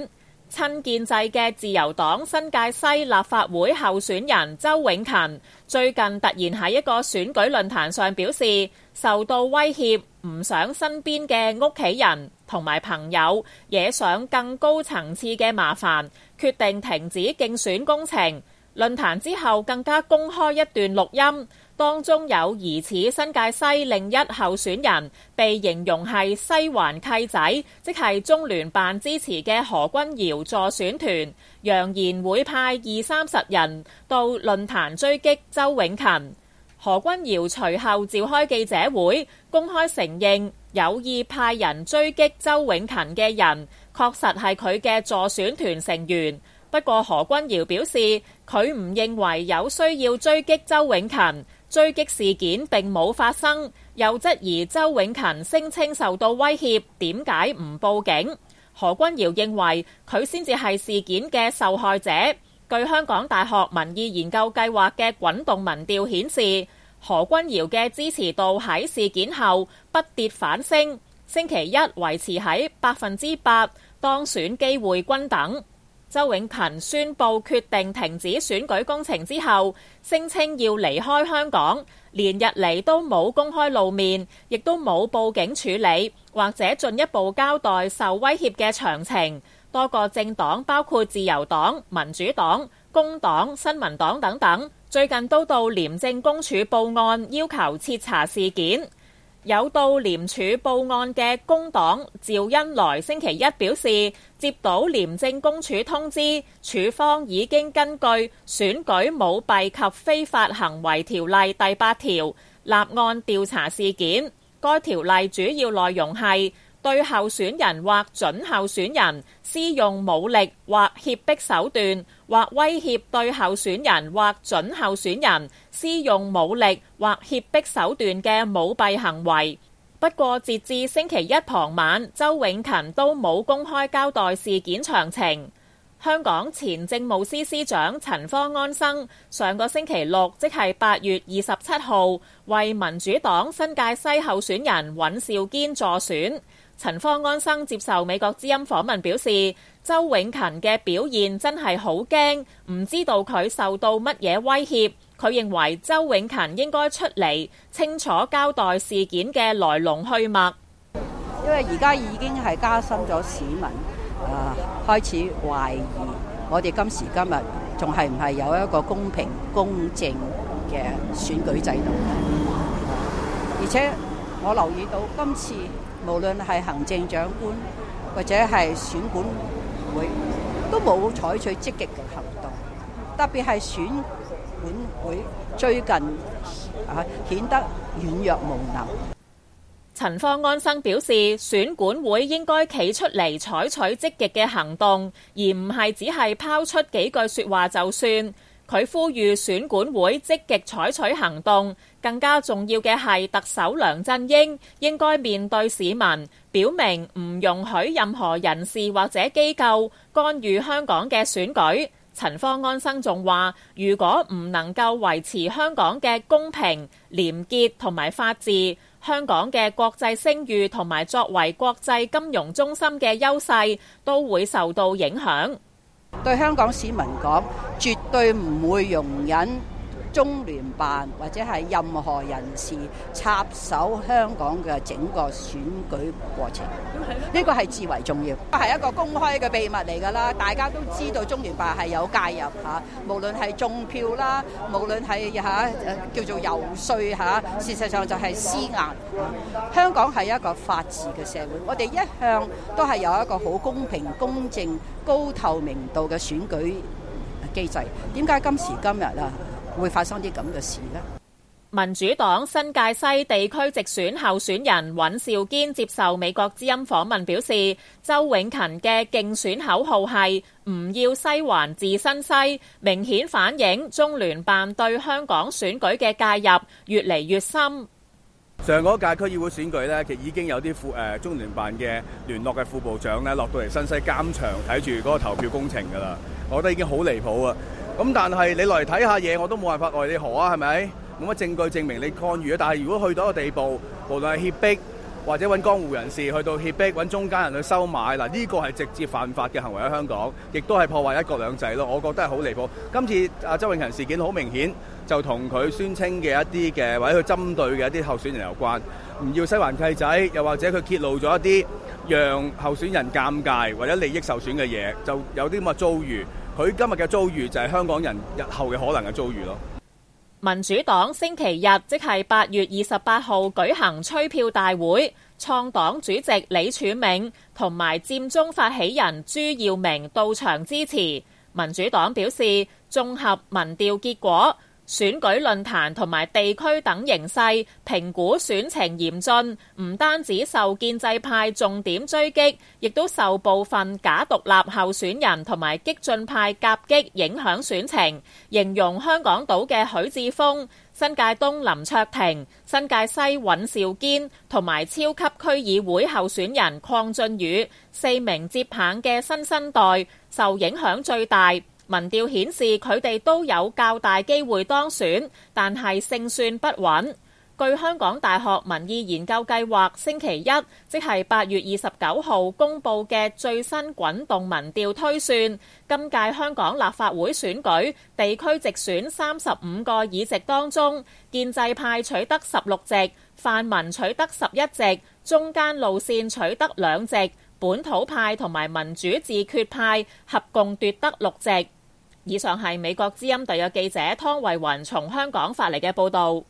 親建制嘅自由黨新界西立法會候選人周永勤最近突然喺一個選舉論壇上表示，受到威脅，唔想身邊嘅屋企人同埋朋友惹上更高層次嘅麻煩，決定停止競選工程。論壇之後更加公開一段錄音，當中有疑似新界西另一候選人被形容係西環契仔，即係中聯辦支持嘅何君堯助選團，揚言會派二三十人到論壇追擊周永勤。何君堯隨後召開記者會，公開承認有意派人追擊周永勤嘅人，確實係佢嘅助選團成員。不過何君堯表示，佢唔認為有需要追擊周永勤，追擊事件並冇發生，又質疑周永勤聲稱受到威脅，點解唔報警？何君堯認為佢先至係事件嘅受害者。據香港大學民意研究計劃嘅滾動民調顯示，何君堯嘅支持度喺事件後不跌反升，星期一維持喺百分之八，當選機會均等。周永勤宣布決定停止選舉工程之後，聲稱要離開香港，連日嚟都冇公開露面，亦都冇報警處理，或者進一步交代受威脅嘅詳情。多個政黨包括自由黨、民主黨、工黨、新民黨等等，最近都到廉政公署報案，要求徹查事件。有到廉署報案嘅工黨趙恩來星期一表示，接到廉政公署通知，署方已經根據選舉舞弊及非法行為條例第八條立案調查事件。該條例主要內容係對候選人或準候選人施用武力或脅迫手段，或威脅對候選人或準候選人施用武力或脅迫手段嘅舞弊行為。不過截至星期一傍晚，周永勤都冇公開交代事件詳情。香港前政務司司長陳方安生上個星期六，即係八月二十七號，為民主黨新界西候選人尹兆堅助選。陳方安生接受美國之音訪問表示，周永勤嘅表現真係好驚，唔知道佢受到乜嘢威脅。佢認為周永勤應該出嚟清楚交代事件嘅來龍去脈。 因為而家已經係加深咗市民啊、呃、開始懷疑我哋今時今日仲係唔係有一個公平公正嘅選舉制度。而且我留意到今次無論係行政長官或者係選管會都冇採取積極嘅行動，特別係選管會最近啊顯得軟弱無能。 陳方安生表示，選管會應該企出嚟採取積極嘅行動，而唔係只係拋出幾句說話就算。佢呼籲選管會積極採取行動，更加重要嘅係特首梁振英應該面對市民，表明唔容許任何人士或者機構干預香港嘅選舉。陳方安生仲話，如果唔能夠維持香港嘅公平、廉潔同埋法治，香港嘅國際聲譽同埋作為國際金融中心嘅優勢都會受到影響。 對香港市民講，絕對唔會容忍中聯辦或者係任何人士插手香港嘅整個選舉過程，呢個係至為重要，係一個公開嘅秘密嚟㗎啦。大家都知道中聯辦係有介入嚇，無論係種票啦，無論係嚇叫做遊說嚇，事實上就係施壓。香港係一個法治嘅社會，我哋一向都係有一個好公平、公正、高透明度嘅選舉機制。點解今時今日啊會發生啲咁嘅事呢？ 民主黨新界西地區直選候選人尹兆堅接受美國之音訪問表示，周永勤嘅競選口號係唔要西環治新西，明顯反映中聯辦對香港選舉嘅介入越嚟越深。 上嗰屆區議會選舉呢，其實已經有啲副誒中聯辦嘅聯絡嘅副部長呢落到嚟新西監場睇住嗰個投票工程㗎啦，我覺得已經好離譜啊！咁但係你落嚟睇下嘢，我都冇辦法奈你何啊，係咪？冇乜證據證明你干預啊！但係如果去到一個地步，無論係脅迫或者揾江湖人士去到脅迫，揾中間人去收買，嗱呢個係直接犯法嘅行為喺香港，亦都係破壞一國兩制咯。我覺得係好離譜。今次阿周永勤事件好明顯就同佢宣稱嘅一啲嘅或者佢針對嘅一啲候選人有關，唔要西環契仔，又或者佢揭露咗一啲讓候選人尷尬或者利益受損嘅嘢，就有啲咁嘅遭遇。佢今日嘅遭遇就係香港人日後嘅可能嘅遭遇咯。 民主黨星期日即係八月二十八號舉行催票大會，創黨主席李柱銘同埋佔中發起人朱耀明到場支持。民主黨表示，綜合民調結果、選舉論壇同埋地區等形勢，評估選情嚴峻，唔單止受建制派重點追擊，亦都受部分假獨立候選人同埋激進派夾擊影響選情。形容香港島嘅許智峰、新界東林卓廷、新界西尹兆堅同埋超級區議會候選人鄺俊宇四名接棒嘅新生代受影響最大。民調顯示佢哋都有較大機會當選，但係勝算不穩。據香港大學民意研究計劃星期一，即係八月二十九號公佈嘅最新滾動民調推算，今屆香港立法會選舉地區直選三十五個議席當中，建制派取得十六席，泛民取得十一席，中間路線取得兩席，本土派同埋民主自決派合共奪得六席。以上係美國之音特約記者湯慧雲從香港發嚟嘅報導。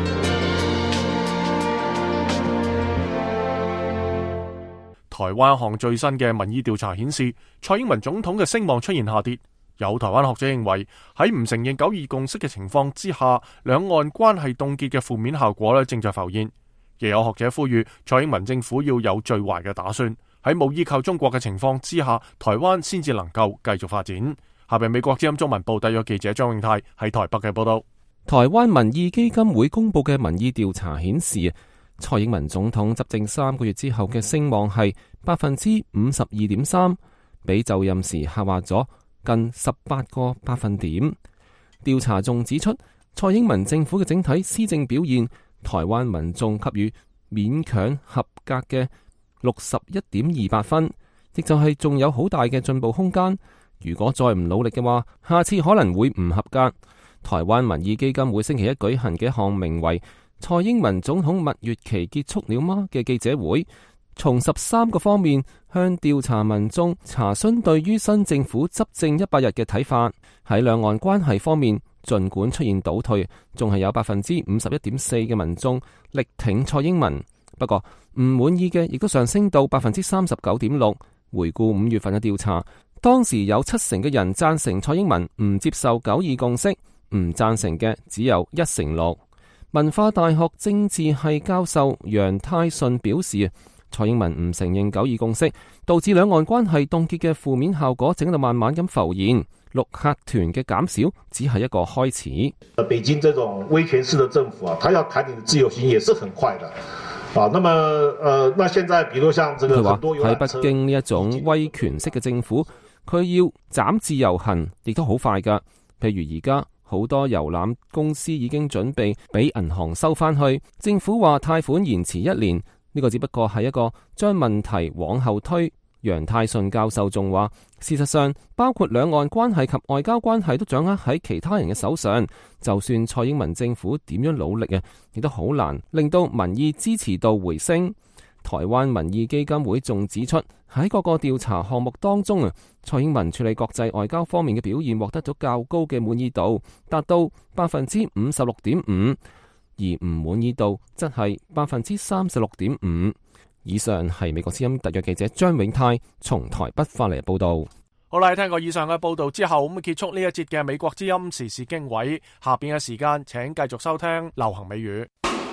台灣一項最新嘅民意調查顯示，蔡英文總統嘅聲望出現下跌。有台灣學者認為，喺唔承認九二共識嘅情況之下，兩岸關係凍結嘅負面效果咧正在浮現。亦有學者呼籲，蔡英文政府要有最壞嘅打算，喺冇依靠中國嘅情況之下，台灣先至能夠繼續發展。下邊美國之音中文部特約記者張永泰喺台北嘅報道。 台灣民意基金會公布嘅民意調查顯示，蔡英文總統執政三個月之後嘅聲望係百分之五十二點三，比就任時下滑咗近十八個百分點。調查仲指出，蔡英文政府嘅整體施政表現，台灣民眾給予勉強合格嘅六十一點二八分，亦就係仲有好大嘅進步空間。如果再唔努力嘅話，下次可能會唔合格。台灣民意基金會星期一舉行嘅一項名為蔡英文總統蜜月期結束了嗎嘅記者會，從十三個方面向調查民眾查詢對於新政府執政一百日嘅睇法。喺兩岸關係方面，儘管出現倒退，仲係有百分之五十一點四嘅民眾力挺蔡英文，不過唔滿意嘅亦都上升到百分之三十九點六。回顧五月份嘅調查，當時有七成嘅人贊成蔡英文唔接受九二共識，唔贊成嘅只有一成六。文化大學政治系教授楊泰順表示，蔡英文唔承認九二共識，導致兩岸關係凍結嘅負面效果正喺度慢慢咁浮現。陸客團嘅減少只係一個開始。 北京這種威權式的政府啊，他要談你的自由行也是很快的。啊，那麼，呃，那現在，比如像這個很多遊覽車， 喺北京呢一種威權式嘅政府，佢要斬自由行，亦都好快噶。譬如而家好多遊覽公司已經準備俾銀行收翻去，政府話貸款延遲一年，呢個只不過係一個將問題往後推。楊泰順教授仲話，事實上包括兩岸關係及外交關係都掌握喺其他人嘅手上，就算蔡英文政府點樣努力啊，亦都好難令到民意支持度回升。台灣民意基金會仲指出，喺各個調查項目當中啊，蔡英文處理國際外交方面嘅表現獲得咗較高嘅滿意度，達到百分之五十六點五，而唔滿意度則係百分之三十六點五。以上係美國之音特約記者張永泰從台北發嚟報道。 好啦，聽過以上嘅報道之後，咁結束呢一節嘅美國之音時事經緯。下邊嘅時間，請繼續收聽流行美語。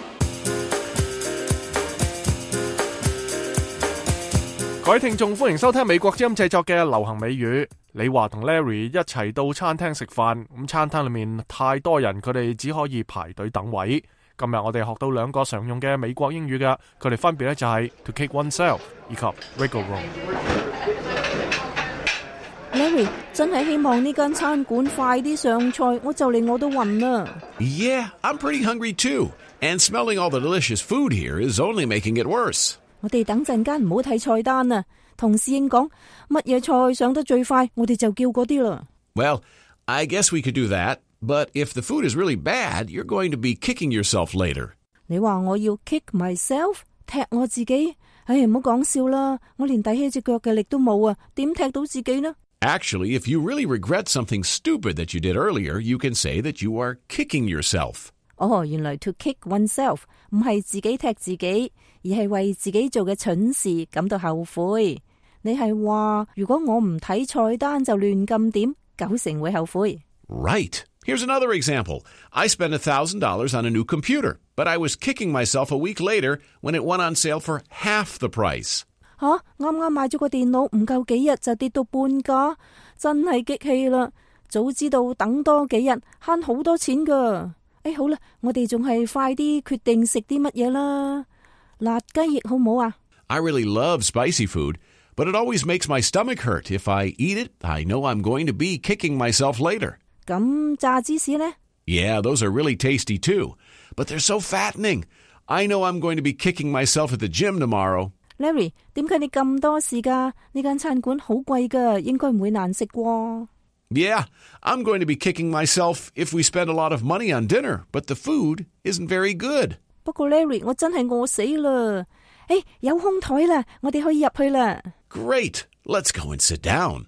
各位聽眾，歡迎收聽美國之音製作嘅流行美語。李華同 Larry 一齊到餐廳食飯，咁餐廳裏面太多人，佢哋只可以排隊等位。今日我哋學到兩個常用嘅美國英語嘅，佢哋分別咧就係 to kick oneself 以及 wiggle room。 Larry 真係希望呢間餐館快啲上菜，我就嚟餓到暈啦。 Yeah, I'm pretty hungry too. And smelling all the delicious food here is only making it worse. 我哋等陣間唔好睇菜單啊，同侍應講乜嘢菜上得最快，我哋就叫嗰啲啦。 Well, I guess we could do that, but if the food is really bad, you're going to be kicking yourself later. 你話我要 kick myself， 踢我自己？唉，唔好講笑啦，我連遞起隻腳嘅力都冇啊，點踢到自己呢？ Actually, if you really regret something stupid that you did earlier, you can say that you are kicking yourself. 哦，原來 to kick oneself 唔係自己踢自己，而係為自己做嘅蠢事感到後悔。你係話如果我唔睇菜單就亂撳點，九成會後悔。 Right. Here's another example. I spent one thousand dollars on a new computer, but I was kicking myself a week later when it went on sale for half the price. 吓，啱啱買咗個電腦，唔夠幾日就跌到半價，真係激氣啦！早知道等多幾日，慳好多錢噶。誒，好啦，我哋仲係快啲決定食啲乜嘢啦。辣雞翼好唔好啊？ I really love spicy food, but it always makes my stomach hurt. If I eat it, I know I'm going to be kicking myself later. 咁炸芝士呢？ Yeah, those are really tasty too, but they're so fattening. I know I'm going to be kicking myself at the gym tomorrow. Larry， 點解你咁多事㗎？呢間餐館好貴㗎，應該唔會難食喎。 Yeah, I'm going to be kicking myself if we spend a lot of money on dinner, but the food isn't very good. 不過 Larry， 我真係餓死啦！誒，有空台啦，我哋可以入去啦。 Great, let's go and sit down.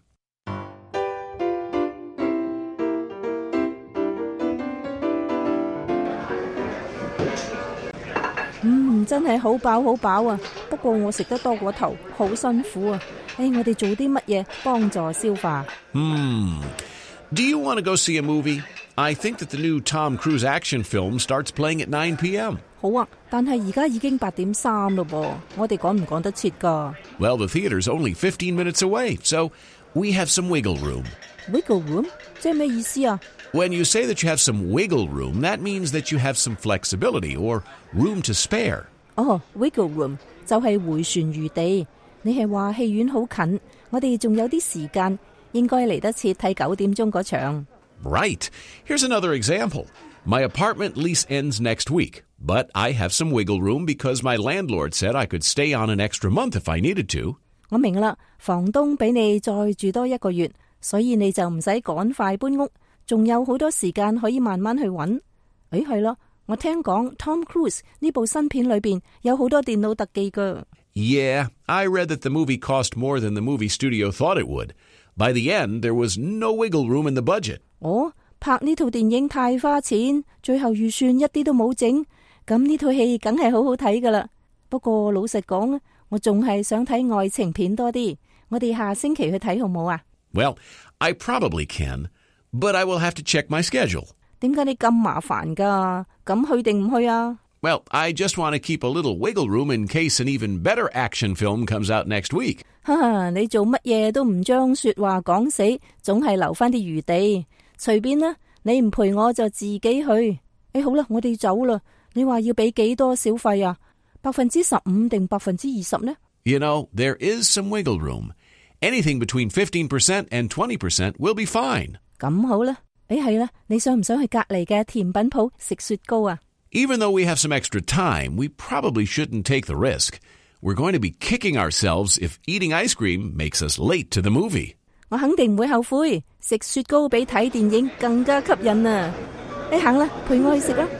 嗯，真係好飽好飽啊！不過我食得多過頭，好辛苦啊！誒，我哋做啲乜嘢幫助消化？ Hmm. Do you want to go see a movie? I think that the new Tom Cruise action film starts playing at nine p.m. 好啊，但係而家已經八點三咯噃，我哋趕唔趕得切㗎？ Well, the theater's only fifteen minutes away, so we have some wiggle room. Wiggle room? 即係咩意思啊？ When you say that you have some wiggle room, that means that you have some flexibility or room to spare. 哦 ，wiggle room 就係迴旋餘地。你係話戲院好近，我哋仲有啲時間，應該嚟得切睇九點鐘嗰場。 Right. Here's another example. My apartment lease ends next week, but I have some wiggle room because my landlord said I could stay on an extra month if I needed to. 我明啦，房東俾你再住多一個月，所以你就唔使趕快搬屋。仲有好多時間可以慢慢去揾。誒，係啦，我聽講 Tom Cruise 呢部新片裏邊有好多電腦特技㗎。 Yeah, I read that the movie cost more than the movie studio thought it would. By the end, there was no wiggle room in the budget. 哦，拍呢套電影太花錢，最後預算一啲都冇整，咁呢套戲梗係好好睇㗎啦。不過老實講，我仲係想睇愛情片多啲。我哋下星期去睇好唔好啊？ Well, I probably can.But I will have to check my schedule. 點解你咁麻煩㗎？咁去定唔去啊？ Well, I just want to keep a little wiggle room in case an even better action film comes out next week. 哈哈，你做乜嘢都唔將說話講死，總係留翻啲餘地。隨便啦，你唔陪我就自己去。誒，好啦，我哋走啦。你話要俾幾多小費啊？百分之十五定百分之二十呢？ You know, there is some wiggle room. Anything between fifteen percent and twenty percent will be fine. 咁好啦，誒係啦，你想唔想去隔離嘅甜品鋪食雪糕啊？ Even though we have some extra time, we probably shouldn't take the risk. We're going to be kicking ourselves if eating ice cream makes us late to the movie. 我肯定唔會後悔，食雪糕比睇電影更加吸引啊！你行啦，陪我去食啦。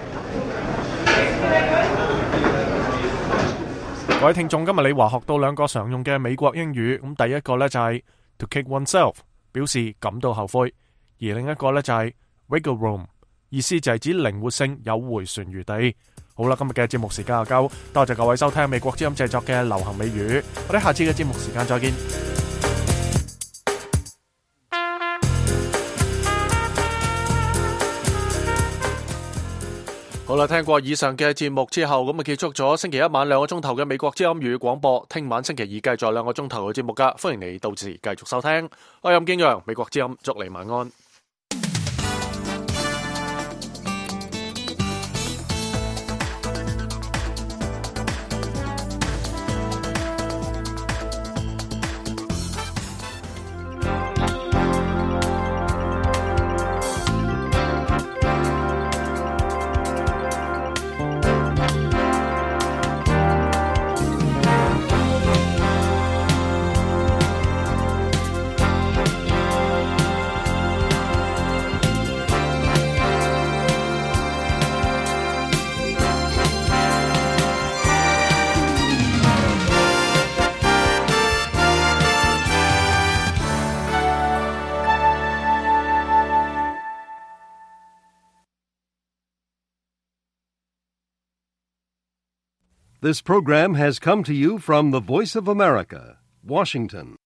各位聽眾，今日你話學到兩個常用嘅美國英語，咁第一個呢就係 to kick oneself，表示感到後悔，而另一個呢就係 wiggle room， 意思就係指靈活性，有迴旋餘地。好啦，今日嘅節目時間就夠，多謝各位收聽美國之音製作嘅流行美語，我哋下次嘅節目時間再見。好啦，聽過以上嘅節目之後，咁啊結束咗星期一晚兩個鐘頭嘅美國之音粵語廣播。聽晚星期二繼續兩個鐘頭嘅節目噶，歡迎你到時繼續收聽。我係任建陽，美國之音，祝你晚安。 This program has come to you from the Voice of America, Washington.